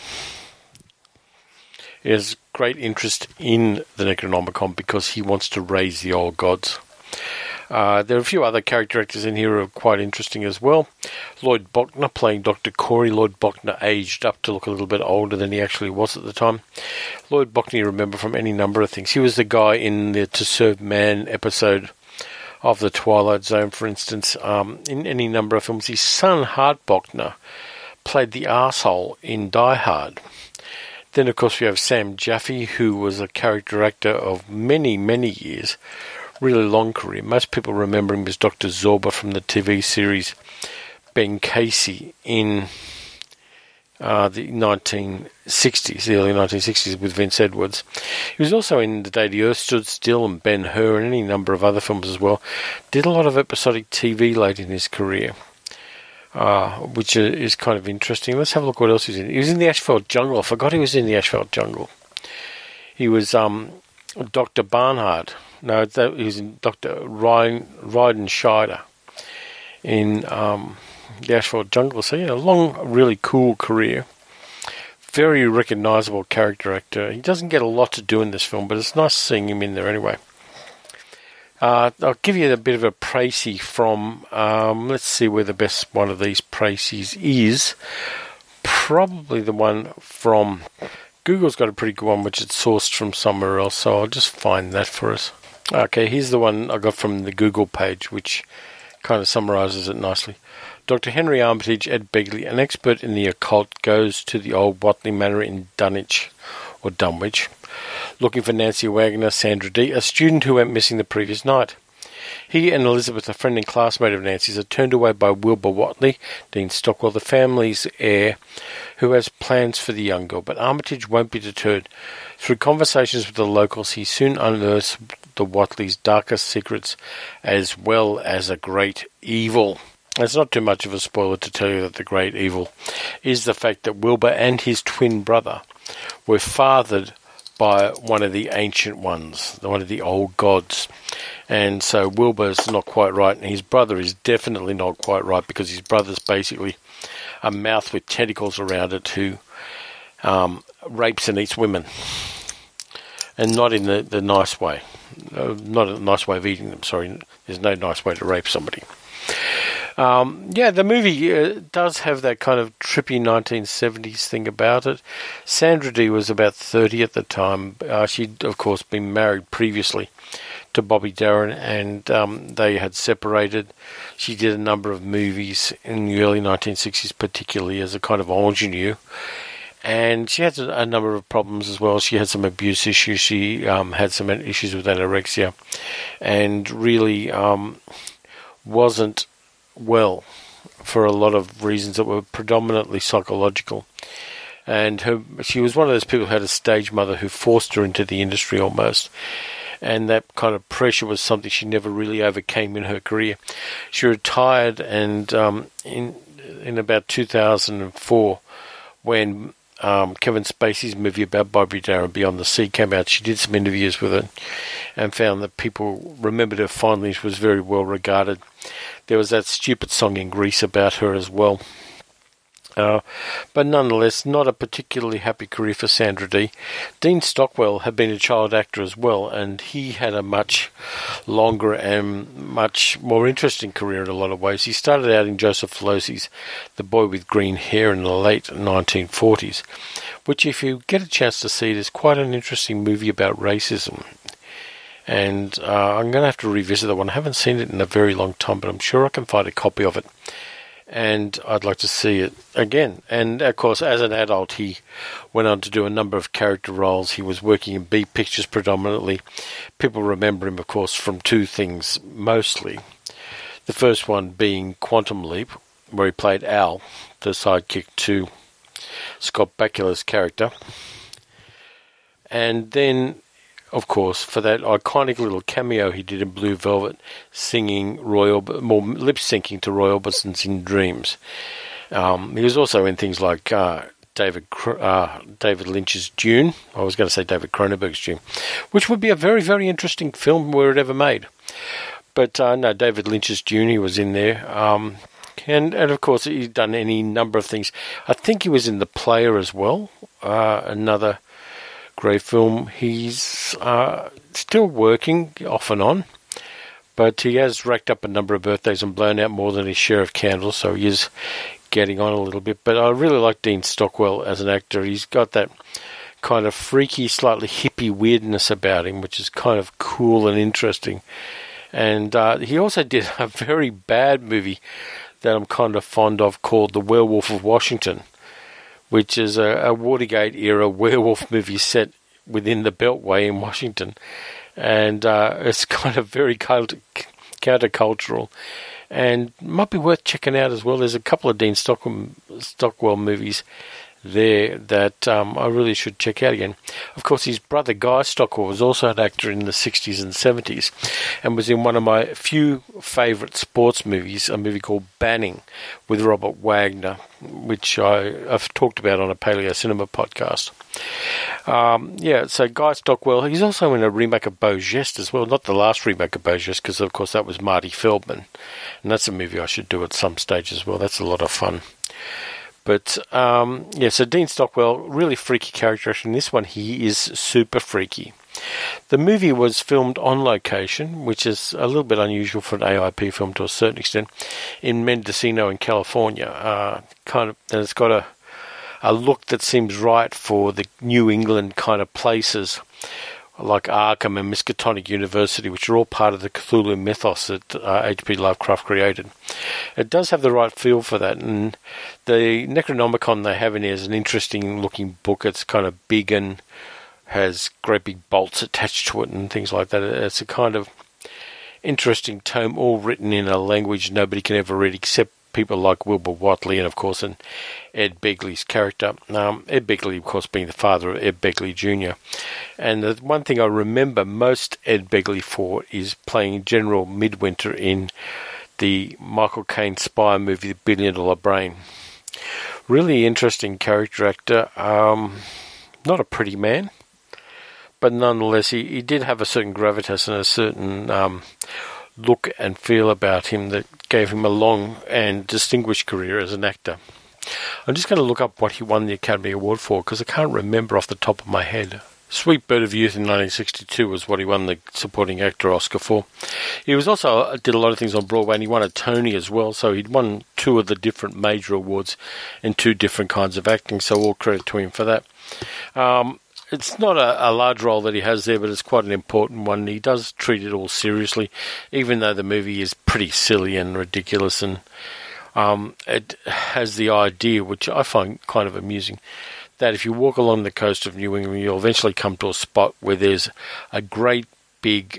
He has great interest in the Necronomicon because he wants to raise the old gods. Uh, there are a few other character actors in here who are quite interesting as well. Lloyd Bochner playing Doctor Corey. Lloyd Bochner aged up to look a little bit older than he actually was at the time. Lloyd Bochner you remember from any number of things. He was the guy in the To Serve Man episode of The Twilight Zone, for instance, um, in any number of films. His son, Hart Bochner, played the arsehole in Die Hard. Then, of course, we have Sam Jaffe, who was a character actor of many, many years, really long career. Most people remember him as Doctor Zorba from the T V series Ben Casey in uh, the nineteen sixties, the early nineteen sixties with Vince Edwards. He was also in The Day the Earth Stood Still and Ben-Hur and any number of other films as well. Did a lot of episodic T V late in his career, uh, which is kind of interesting. Let's have a look what else he's in. He was in The Asphalt Jungle. I forgot he was in The Asphalt Jungle. He was um, Doctor Barnhart. No, that, he was in Doctor Ryan Ryden Scheider in um, The Asphalt Jungle. So, yeah, a long, really cool career. Very recognisable character actor. He doesn't get a lot to do in this film, but it's nice seeing him in there anyway. Uh, I'll give you a bit of a précis from, um, let's see where the best one of these précis is. Probably the one from, Google's got a pretty good one which it's sourced from somewhere else, so I'll just find that for us. Okay, here's the one I got from the Google page, which kind of summarises it nicely. Doctor Henry Armitage, Ed Begley, an expert in the occult, goes to the old Whatley Manor in Dunwich, or Dunwich, looking for Nancy Wagner, Sandra Dee, a student who went missing the previous night. He and Elizabeth, a friend and classmate of Nancy's, are turned away by Wilbur Whatley, Dean Stockwell, the family's heir, who has plans for the young girl. But Armitage won't be deterred. Through conversations with the locals, he soon unearths the Whatley's darkest secrets, as well as a great evil. It's not too much of a spoiler to tell you that the great evil is the fact that Wilbur and his twin brother were fathered by one of the ancient ones, one of the old gods. And so Wilbur's not quite right, and his brother is definitely not quite right, because his brother's basically a mouth with tentacles around it who um, rapes and eats women. And not in the, the nice way. Uh, not a nice way of eating them, sorry. There's no nice way to rape somebody. Um, yeah, the movie uh, does have that kind of trippy nineteen seventies thing about it. Sandra Dee was about thirty at the time. Uh, she'd, of course, been married previously to Bobby Darin, and um, they had separated. She did a number of movies in the early nineteen sixties, particularly as a kind of ingenue. And she had a number of problems as well. She had some abuse issues. She um, had some issues with anorexia, and really um, wasn't well for a lot of reasons that were predominantly psychological. And her, she was one of those people who had a stage mother who forced her into the industry almost. And that kind of pressure was something she never really overcame in her career. She retired, and um, in in about two thousand four, when um, Kevin Spacey's movie about Bobby Darin, Beyond the Sea, came out, she did some interviews with her and found that people remembered her fondly. She was very well regarded. There was that stupid song in Greece about her as well. Uh, but nonetheless, not a particularly happy career for Sandra Dee. Dean Stockwell had been a child actor as well, and he had a much longer and much more interesting career in a lot of ways. He started out in Joseph Losey's The Boy with Green Hair in the late nineteen forties, which, if you get a chance to see it, is quite an interesting movie about racism. And uh, I'm going to have to revisit that one. I haven't seen it in a very long time, but I'm sure I can find a copy of it. And I'd like to see it again. And, of course, as an adult, he went on to do a number of character roles. He was working in B pictures predominantly. People remember him, of course, from two things mostly. The first one being Quantum Leap, where he played Al, the sidekick to Scott Bakula's character. And then, of course, for that iconic little cameo he did in Blue Velvet, singing Roy Orb- more lip-syncing to Roy Orbison's In Dreams. Um, he was also in things like uh, David uh, David Lynch's Dune. I was going to say David Cronenberg's Dune, which would be a very, very interesting film were it ever made. But uh, no, David Lynch's Dune, he was in there. Um, and, and, of course, he's done any number of things. I think he was in The Player as well, uh, another great film. He's uh, still working off and on, but he has racked up a number of birthdays and blown out more than his share of candles, so he is getting on a little bit. But I really like Dean Stockwell as an actor. He's got that kind of freaky, slightly hippie weirdness about him, which is kind of cool and interesting. And uh, he also did a very bad movie that I'm kind of fond of called The Werewolf of Washington, which is a, a Watergate-era werewolf movie set within the Beltway in Washington. and uh, it's kind of very cult- countercultural, and might be worth checking out as well. There's a couple of Dean Stockwell, Stockwell movies there that um, I really should check out again. Of course, his brother Guy Stockwell was also an actor in the sixties and seventies, and was in one of my few favourite sports movies, a movie called Banning with Robert Wagner, which I, I've talked about on a Paleo Cinema podcast. Um, yeah, so Guy Stockwell, he's also in a remake of Beau Geste as well, not the last remake of Beau Geste, because of course that was Marty Feldman, and that's a movie I should do at some stage as well. That's a lot of fun. But, um, yeah, so Dean Stockwell, really freaky character. Actually, in this one, he is super freaky. The movie was filmed on location, which is a little bit unusual for an A I P film to a certain extent, in Mendocino in California. Uh, kind of, and it's got a, a look that seems right for the New England kind of places, like Arkham and Miskatonic University, which are all part of the Cthulhu mythos that uh, H P Lovecraft created. It does have the right feel for that, and the Necronomicon they have in here is an interesting-looking book. It's kind of big and has great big bolts attached to it and things like that. It's a kind of interesting tome, all written in a language nobody can ever read except people like Wilbur Whatley and, of course, and Ed Begley's character. Um, Ed Begley, of course, being the father of Ed Begley Junior And the one thing I remember most Ed Begley for is playing General Midwinter in the Michael Caine spy movie, The Billion Dollar Brain. Really interesting character actor. Um, not a pretty man, but nonetheless, he, he did have a certain gravitas and a certain um, look and feel about him that gave him a long and distinguished career as an actor. I'm just going to look up what he won the Academy Award for, because I can't remember off the top of my head. Sweet Bird of Youth in nineteen sixty-two was what he won the Supporting Actor Oscar for. He was also did a lot of things on Broadway, and he won a Tony as well, so he'd won two of the different major awards in two different kinds of acting, so all credit to him for that. Um, It's not a, a large role that he has there, but it's quite an important one. He does treat it all seriously, even though the movie is pretty silly and ridiculous, and um, it has the idea, which I find kind of amusing, that if you walk along the coast of New England, you'll eventually come to a spot where there's a great big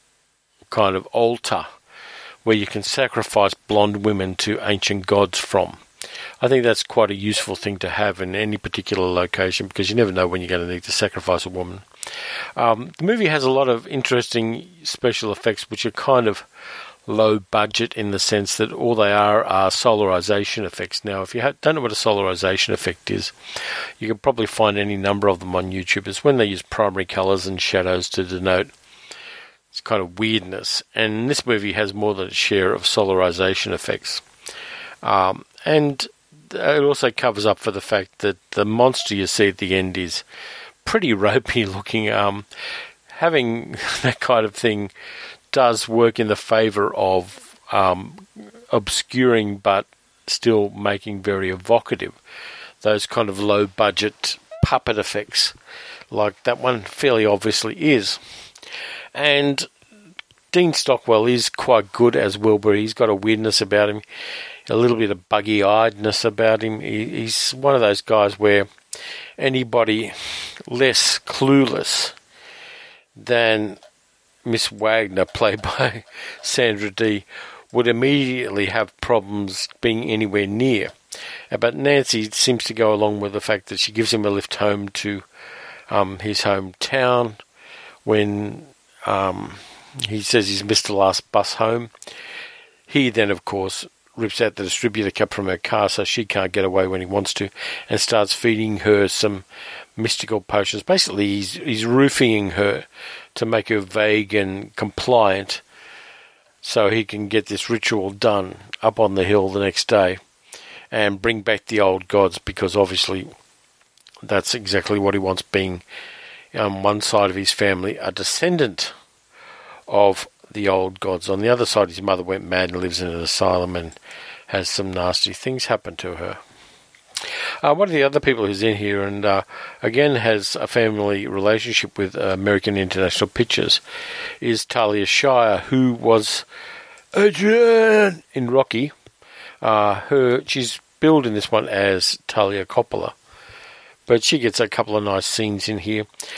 kind of altar where you can sacrifice blonde women to ancient gods from. I think that's quite a useful thing to have in any particular location, because you never know when you're going to need to sacrifice a woman. Um, the movie has a lot of interesting special effects, which are kind of low budget in the sense that all they are are solarization effects. Now, if you ha- don't know what a solarization effect is, you can probably find any number of them on YouTube. It's when they use primary colors and shadows to denote it's kind of weirdness. And this movie has more than a share of solarization effects. Um, and it also covers up for the fact that the monster you see at the end is pretty ropey looking. Um, having that kind of thing does work in the favour of um, obscuring but still making very evocative those kind of low budget puppet effects like that one fairly obviously is. And Dean Stockwell is quite good as Wilbur. He's got a weirdness about him, a little bit of buggy-eyedness about him. He, he's one of those guys where anybody less clueless than Miss Wagner, played by Sandra Dee, would immediately have problems being anywhere near. But Nancy seems to go along with the fact that she gives him a lift home to um, his hometown when um, he says he's missed the last bus home. He then, of course, rips out the distributor cap from her car so she can't get away when he wants to, and starts feeding her some mystical potions. Basically, he's, he's roofing her to make her vague and compliant so he can get this ritual done up on the hill the next day and bring back the old gods, because obviously that's exactly what he wants, being on one side of his family a descendant of the old gods. On the other side, his mother went mad and lives in an asylum and has some nasty things happen to her. Uh, one of the other people who's in here, and uh, again has a family relationship with uh, American International Pictures, is Talia Shire, who was Adrian in Rocky. Uh, her she's billed in this one as Talia Coppola, but she gets a couple of nice scenes in here.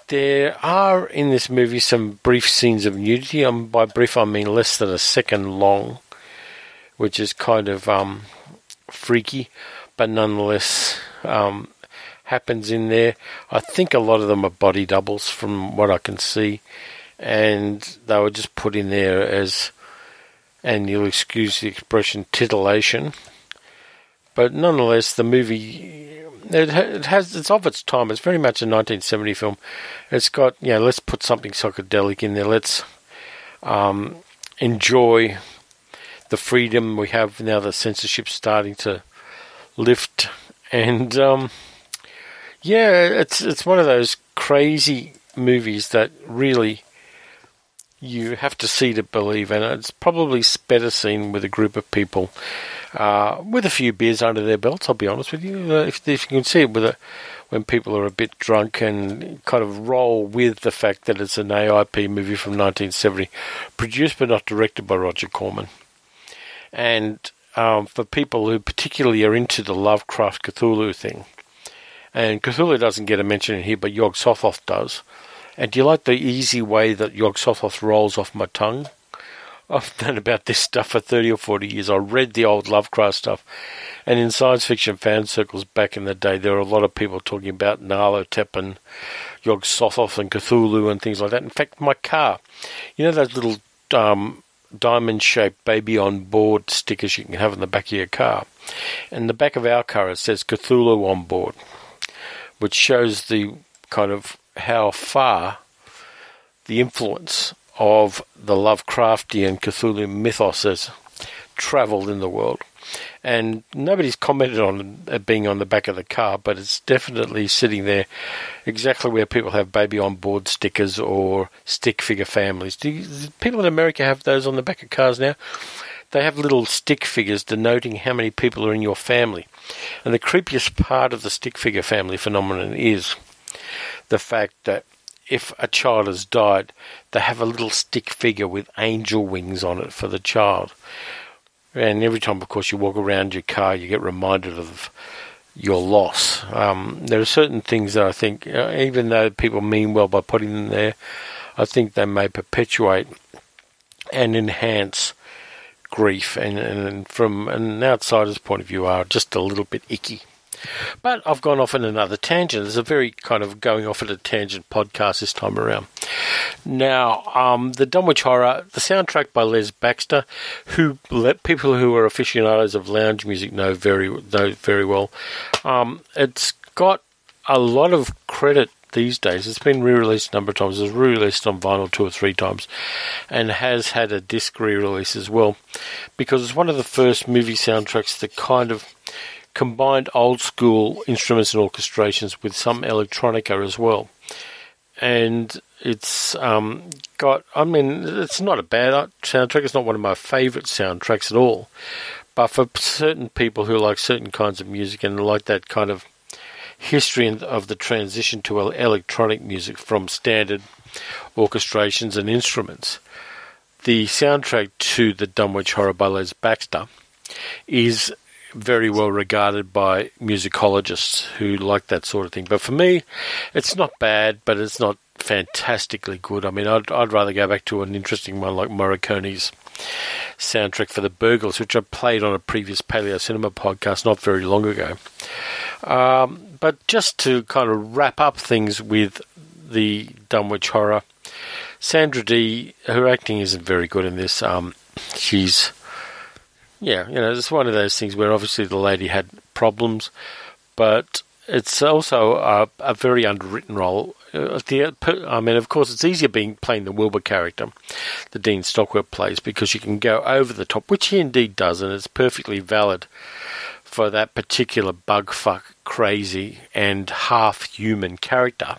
There are in this movie some brief scenes of nudity. Um, by brief, I mean less than a second long, which is kind of um, freaky, but nonetheless um, happens in there. I think a lot of them are body doubles from what I can see, and they were just put in there as, and you'll excuse the expression, titillation. But nonetheless, the movie... It has, it's of its time. It's very much a nineteen seventy film. It's got, you know, let's put something psychedelic in there. Let's um, enjoy the freedom we have now that censorship's starting to lift. And, um, yeah, it's it's one of those crazy movies that really you have to see to believe. And it's probably better seen with a group of people. Uh, with a few beers under their belts, I'll be honest with you. Uh, if, if you can see it with a, when people are a bit drunk and kind of roll with the fact that it's an A I P movie from nineteen seventy, produced but not directed by Roger Corman. And um, for people who particularly are into the Lovecraft Cthulhu thing, and Cthulhu doesn't get a mention in here, but Yog-Sothoth does. And do you like the easy way that Yog-Sothoth rolls off my tongue? I've known about this stuff for thirty or forty years. I read the old Lovecraft stuff. And in science fiction fan circles back in the day, there were a lot of people talking about Nyarlathotep and Yog-Sothoth and Cthulhu and things like that. In fact, my car, you know those little um, diamond-shaped baby on board stickers you can have in the back of your car? In the back of our car, it says Cthulhu on board, which shows the kind of how far the influence of the Lovecraftian Cthulhu mythos has travelled in the world. And nobody's commented on it being on the back of the car, but it's definitely sitting there exactly where people have baby on board stickers or stick figure families. Do, you, do people in America have those on the back of cars now? They have little stick figures denoting how many people are in your family. And the creepiest part of the stick figure family phenomenon is the fact that if a child has died, they have a little stick figure with angel wings on it for the child. And every time, of course, you walk around your car, you get reminded of your loss. Um, there are certain things that I think, uh, even though people mean well by putting them there, I think they may perpetuate and enhance grief, and, and from an outsider's point of view are just a little bit icky. But I've gone off on another tangent. It's a very kind of going off at a tangent podcast this time around. Now, um, the Dunwich Horror, the soundtrack by Les Baxter, who let people who are aficionados of lounge music know very know very well. Um, it's got a lot of credit these days. It's been re-released a number of times. It was re-released on vinyl two or three times, and has had a disc re-release as well, because it's one of the first movie soundtracks that kind of combined old school instruments and orchestrations with some electronica as well. And it's um, got, I mean, it's not a bad soundtrack. It's not one of my favourite soundtracks at all. But for certain people who like certain kinds of music and like that kind of history of the transition to electronic music from standard orchestrations and instruments, the soundtrack to the Dunwich Horror by Les Baxter is very well regarded by musicologists who like that sort of thing. But for me, it's not bad, but it's not fantastically good. I mean, I'd, I'd rather go back to an interesting one like Morricone's soundtrack for The Burglars, which I played on a previous Paleo Cinema podcast not very long ago. Um, but just to kind of wrap up things with the Dunwich Horror, Sandra Dee, her acting isn't very good in this. Um, she's Yeah, you know, it's one of those things where obviously the lady had problems, but it's also a, a very underwritten role. Uh, the, I mean, of course, it's easier being playing the Wilbur character, the Dean Stockwell plays, because you can go over the top, which he indeed does, and it's perfectly valid for that particular bugfuck, crazy, and half-human character.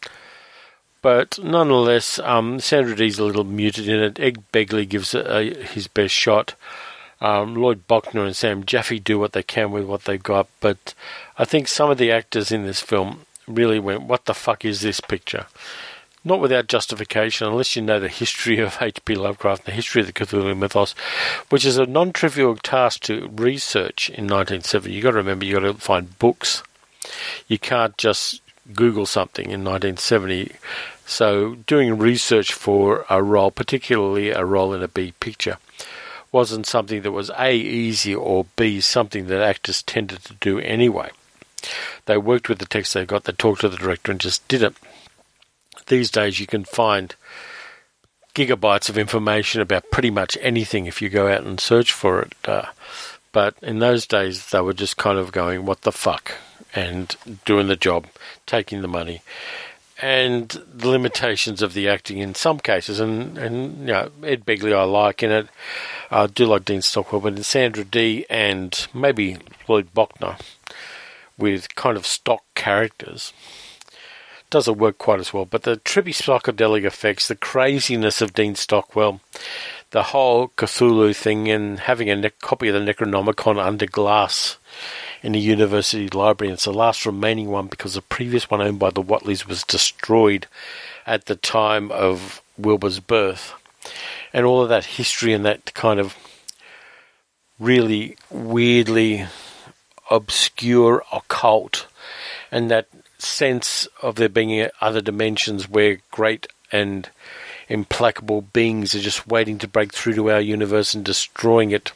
But nonetheless, um, Sandra Dee's a little muted in it. Ed Begley gives a, a, his best shot. Um, Lloyd Bochner and Sam Jaffe do what they can with what they've got, but I think some of the actors in this film really went, what the fuck is this picture? Not without justification, unless you know the history of H P Lovecraft, the history of the Cthulhu mythos, which is a non-trivial task to research in nineteen seventy. You've got to remember, you've got to find books. You can't just Google something in nineteen seventy. So doing research for a role, particularly a role in a B picture, wasn't something that was A, easy, or B, something that actors tended to do anyway. They worked with the text they got, they talked to the director and just did it. These days you can find gigabytes of information about pretty much anything if you go out and search for it. Uh, but in those days they were just kind of going, what the fuck? And doing the job, taking the money. And the limitations of the acting in some cases, and, and you know, Ed Begley I like in it. I do like Dean Stockwell, but in Sandra Dee and maybe Lloyd Bochner with kind of stock characters doesn't work quite as well. But the trippy psychedelic effects, the craziness of Dean Stockwell, the whole Cthulhu thing, and having a ne- copy of the Necronomicon under glass in the university library. It's the last remaining one because the previous one owned by the Watleys was destroyed at the time of Wilbur's birth. And all of that history and that kind of really weirdly obscure occult and that sense of there being other dimensions where great and implacable beings are just waiting to break through to our universe and destroying it.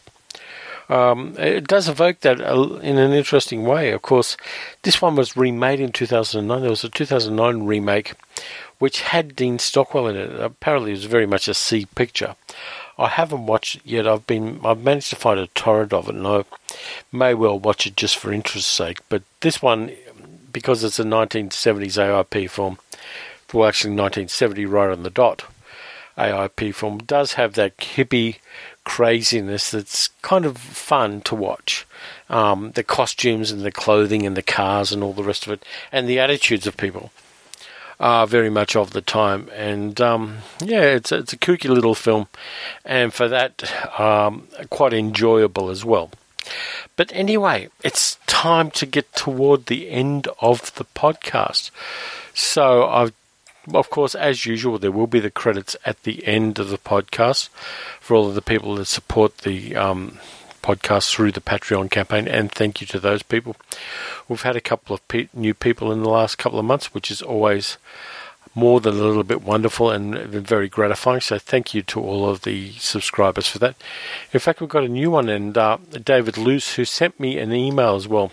Um, it does evoke that in an interesting way. Of course, this one was remade in two thousand nine. There was a two thousand nine remake which had Dean Stockwell in it. Apparently it was very much a C picture. I haven't watched it yet. I've been I've managed to find a torrent of it, and I may well watch it just for interest's sake. But this one, because it's a nineteen seventies A I P film, well actually nineteen seventy right on the dot A I P film, does have that hippie craziness that's kind of fun to watch. Um, the costumes and the clothing and the cars and all the rest of it, and the attitudes of people are very much of the time. And um, yeah, it's a, it's a kooky little film, and for that, um, quite enjoyable as well. But anyway, it's time to get toward the end of the podcast. So I've Of course, as usual, there will be the credits at the end of the podcast for all of the people that support the um, podcast through the Patreon campaign, and thank you to those people. We've had a couple of pe- new people in the last couple of months, which is always more than a little bit wonderful and very gratifying, so thank you to all of the subscribers for that. In fact, we've got a new one, and uh, David Luce, who sent me an email as well.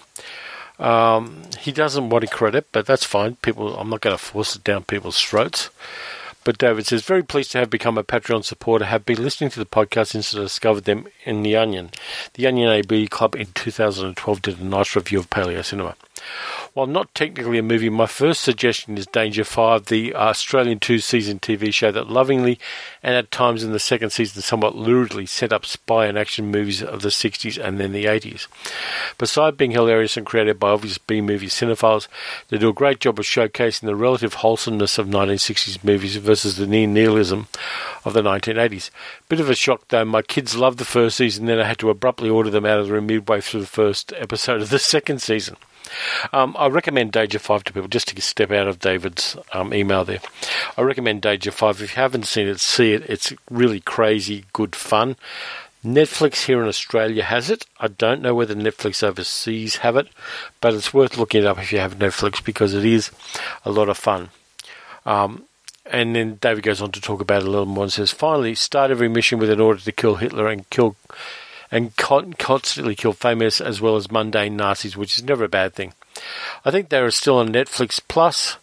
Um, he doesn't want credit, but that's fine. People, I'm not going to force it down people's throats. But David says, very pleased to have become a Patreon supporter. Have been listening to the podcast since I discovered them in The Onion. The Onion A B Club in two thousand twelve did a nice review of Paleo Cinema. While not technically a movie, my first suggestion is Danger five, the Australian two-season T V show that lovingly, and at times in the second season somewhat luridly, set up spy and action movies of the sixties and then the eighties. Besides being hilarious and created by obvious B-movie cinephiles, they do a great job of showcasing the relative wholesomeness of nineteen sixties movies versus the near-nihilism of the nineteen eighties. Bit of a shock though, my kids loved the first season, then I had to abruptly order them out of the room midway through the first episode of the second season. Um, I recommend Danger five to people, just to step out of David's um, email there. I recommend Danger five. If you haven't seen it, see it. It's really crazy, good fun. Netflix here in Australia has it. I don't know whether Netflix overseas have it, but it's worth looking it up if you have Netflix, because it is a lot of fun. Um, and then David goes on to talk about it a little more and says, finally, start every mission with an order to kill Hitler and kill and constantly kill famous as well as mundane Nazis, which is never a bad thing. I think they are still on Netflix Plus,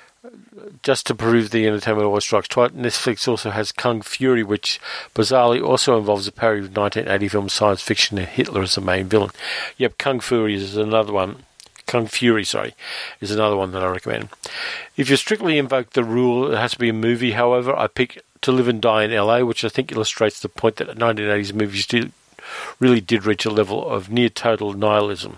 just to prove the entertainment always strikes twice. Netflix also has Kung Fury, which bizarrely also involves a parody of nineteen eighty film science fiction and Hitler as the main villain. Yep, Kung Fury is another one. Kung Fury, sorry, is another one that I recommend. If you strictly invoke the rule, it has to be a movie. However, I pick To Live and Die in L A, which I think illustrates the point that nineteen eighties movies did really did reach a level of near total nihilism.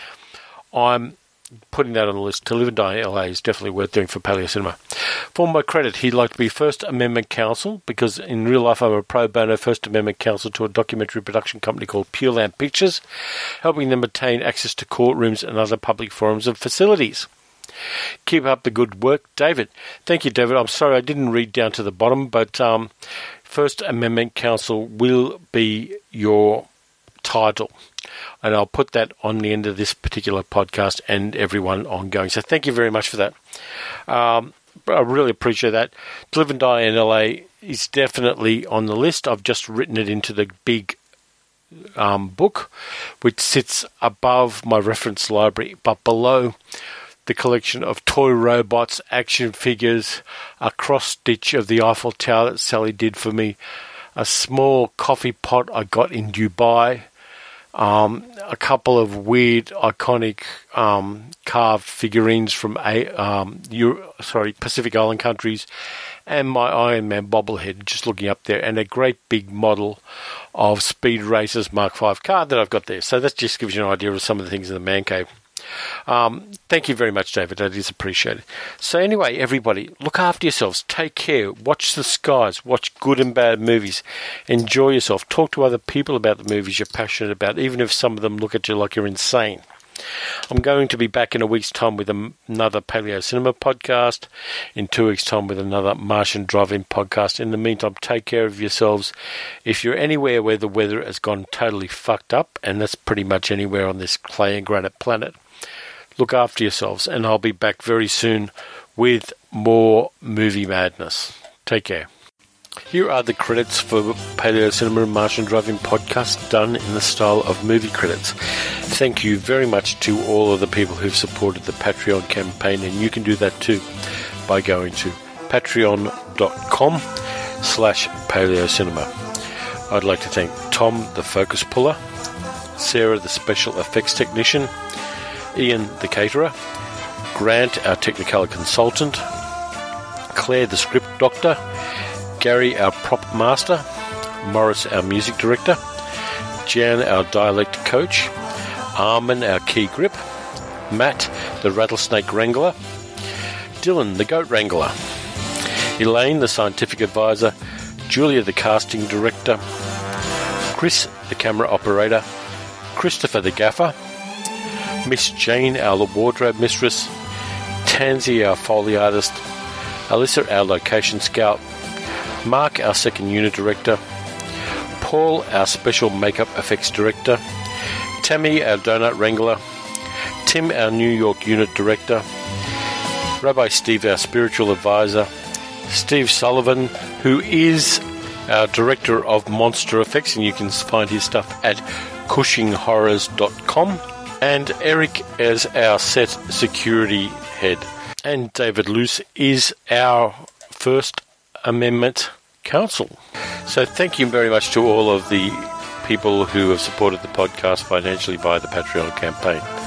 I'm putting that on the list. To Live and Die in L A is definitely worth doing for Paleo Cinema. For my credit, he'd like to be First Amendment counsel, because in real life I'm a pro bono First Amendment counsel to a documentary production company called Pure Lamp Pictures, helping them obtain access to courtrooms and other public forums and facilities. Keep up the good work, David. Thank you, David. I'm sorry I didn't read down to the bottom, but um, First Amendment counsel will be your title. And I'll put that on the end of this particular podcast and everyone ongoing. So thank you very much for that. Um, I really appreciate that. To Live and Die in L A is definitely on the list. I've just written it into the big um, book, which sits above my reference library, but below the collection of toy robots, action figures, a cross-stitch of the Eiffel Tower that Sally did for me, a small coffee pot I got in Dubai, um, a couple of weird, iconic um, carved figurines from a, um, Euro, sorry, Pacific Island countries, and my Iron Man bobblehead just looking up there, and a great big model of Speed Racers Mark five car that I've got there. So that just gives you an idea of some of the things in the man cave. Um, thank you very much, David. That is appreciated. So anyway, everybody, look after yourselves. Take care. Watch the skies. Watch good and bad movies. Enjoy yourself. Talk to other people about the movies you're passionate about, even if some of them look at you like you're insane. I'm going to be back in a week's time with another Paleo Cinema podcast, in two weeks' time with another Martian Drive-In podcast. In the meantime, take care of yourselves. If you're anywhere where the weather has gone totally fucked up, and that's pretty much anywhere on this clay and granite planet, look after yourselves, and I'll be back very soon with more movie madness. Take care. Here are the credits for Paleo Cinema and Martian Drive-In podcast, done in the style of movie credits. Thank you very much to all of the people who've supported the Patreon campaign, and you can do that too by going to patreon.com slash Paleo Cinema. I'd like to thank Tom, the focus puller, Sarah, the special effects technician, Ian, the caterer, Grant, our Technicolor consultant, Claire, the script doctor, Gary, our prop master, Morris, our music director, Jan, our dialect coach, Armin, our key grip, Matt, the rattlesnake wrangler, Dylan, the goat wrangler, Elaine, the scientific advisor, Julia, the casting director, Chris, the camera operator, Christopher, the gaffer, Miss Jane, our wardrobe mistress, Tansy, our Foley artist, Alyssa, our location scout, Mark, our second unit director, Paul, our special makeup effects director, Tammy, our donut wrangler, Tim, our New York unit director, Rabbi Steve, our spiritual advisor, Steve Sullivan, who is our director of monster effects, and you can find his stuff at cushing horrors dot com, and Eric as our set security head. And David Luce is our First Amendment counsel. So thank you very much to all of the people who have supported the podcast financially via the Patreon campaign.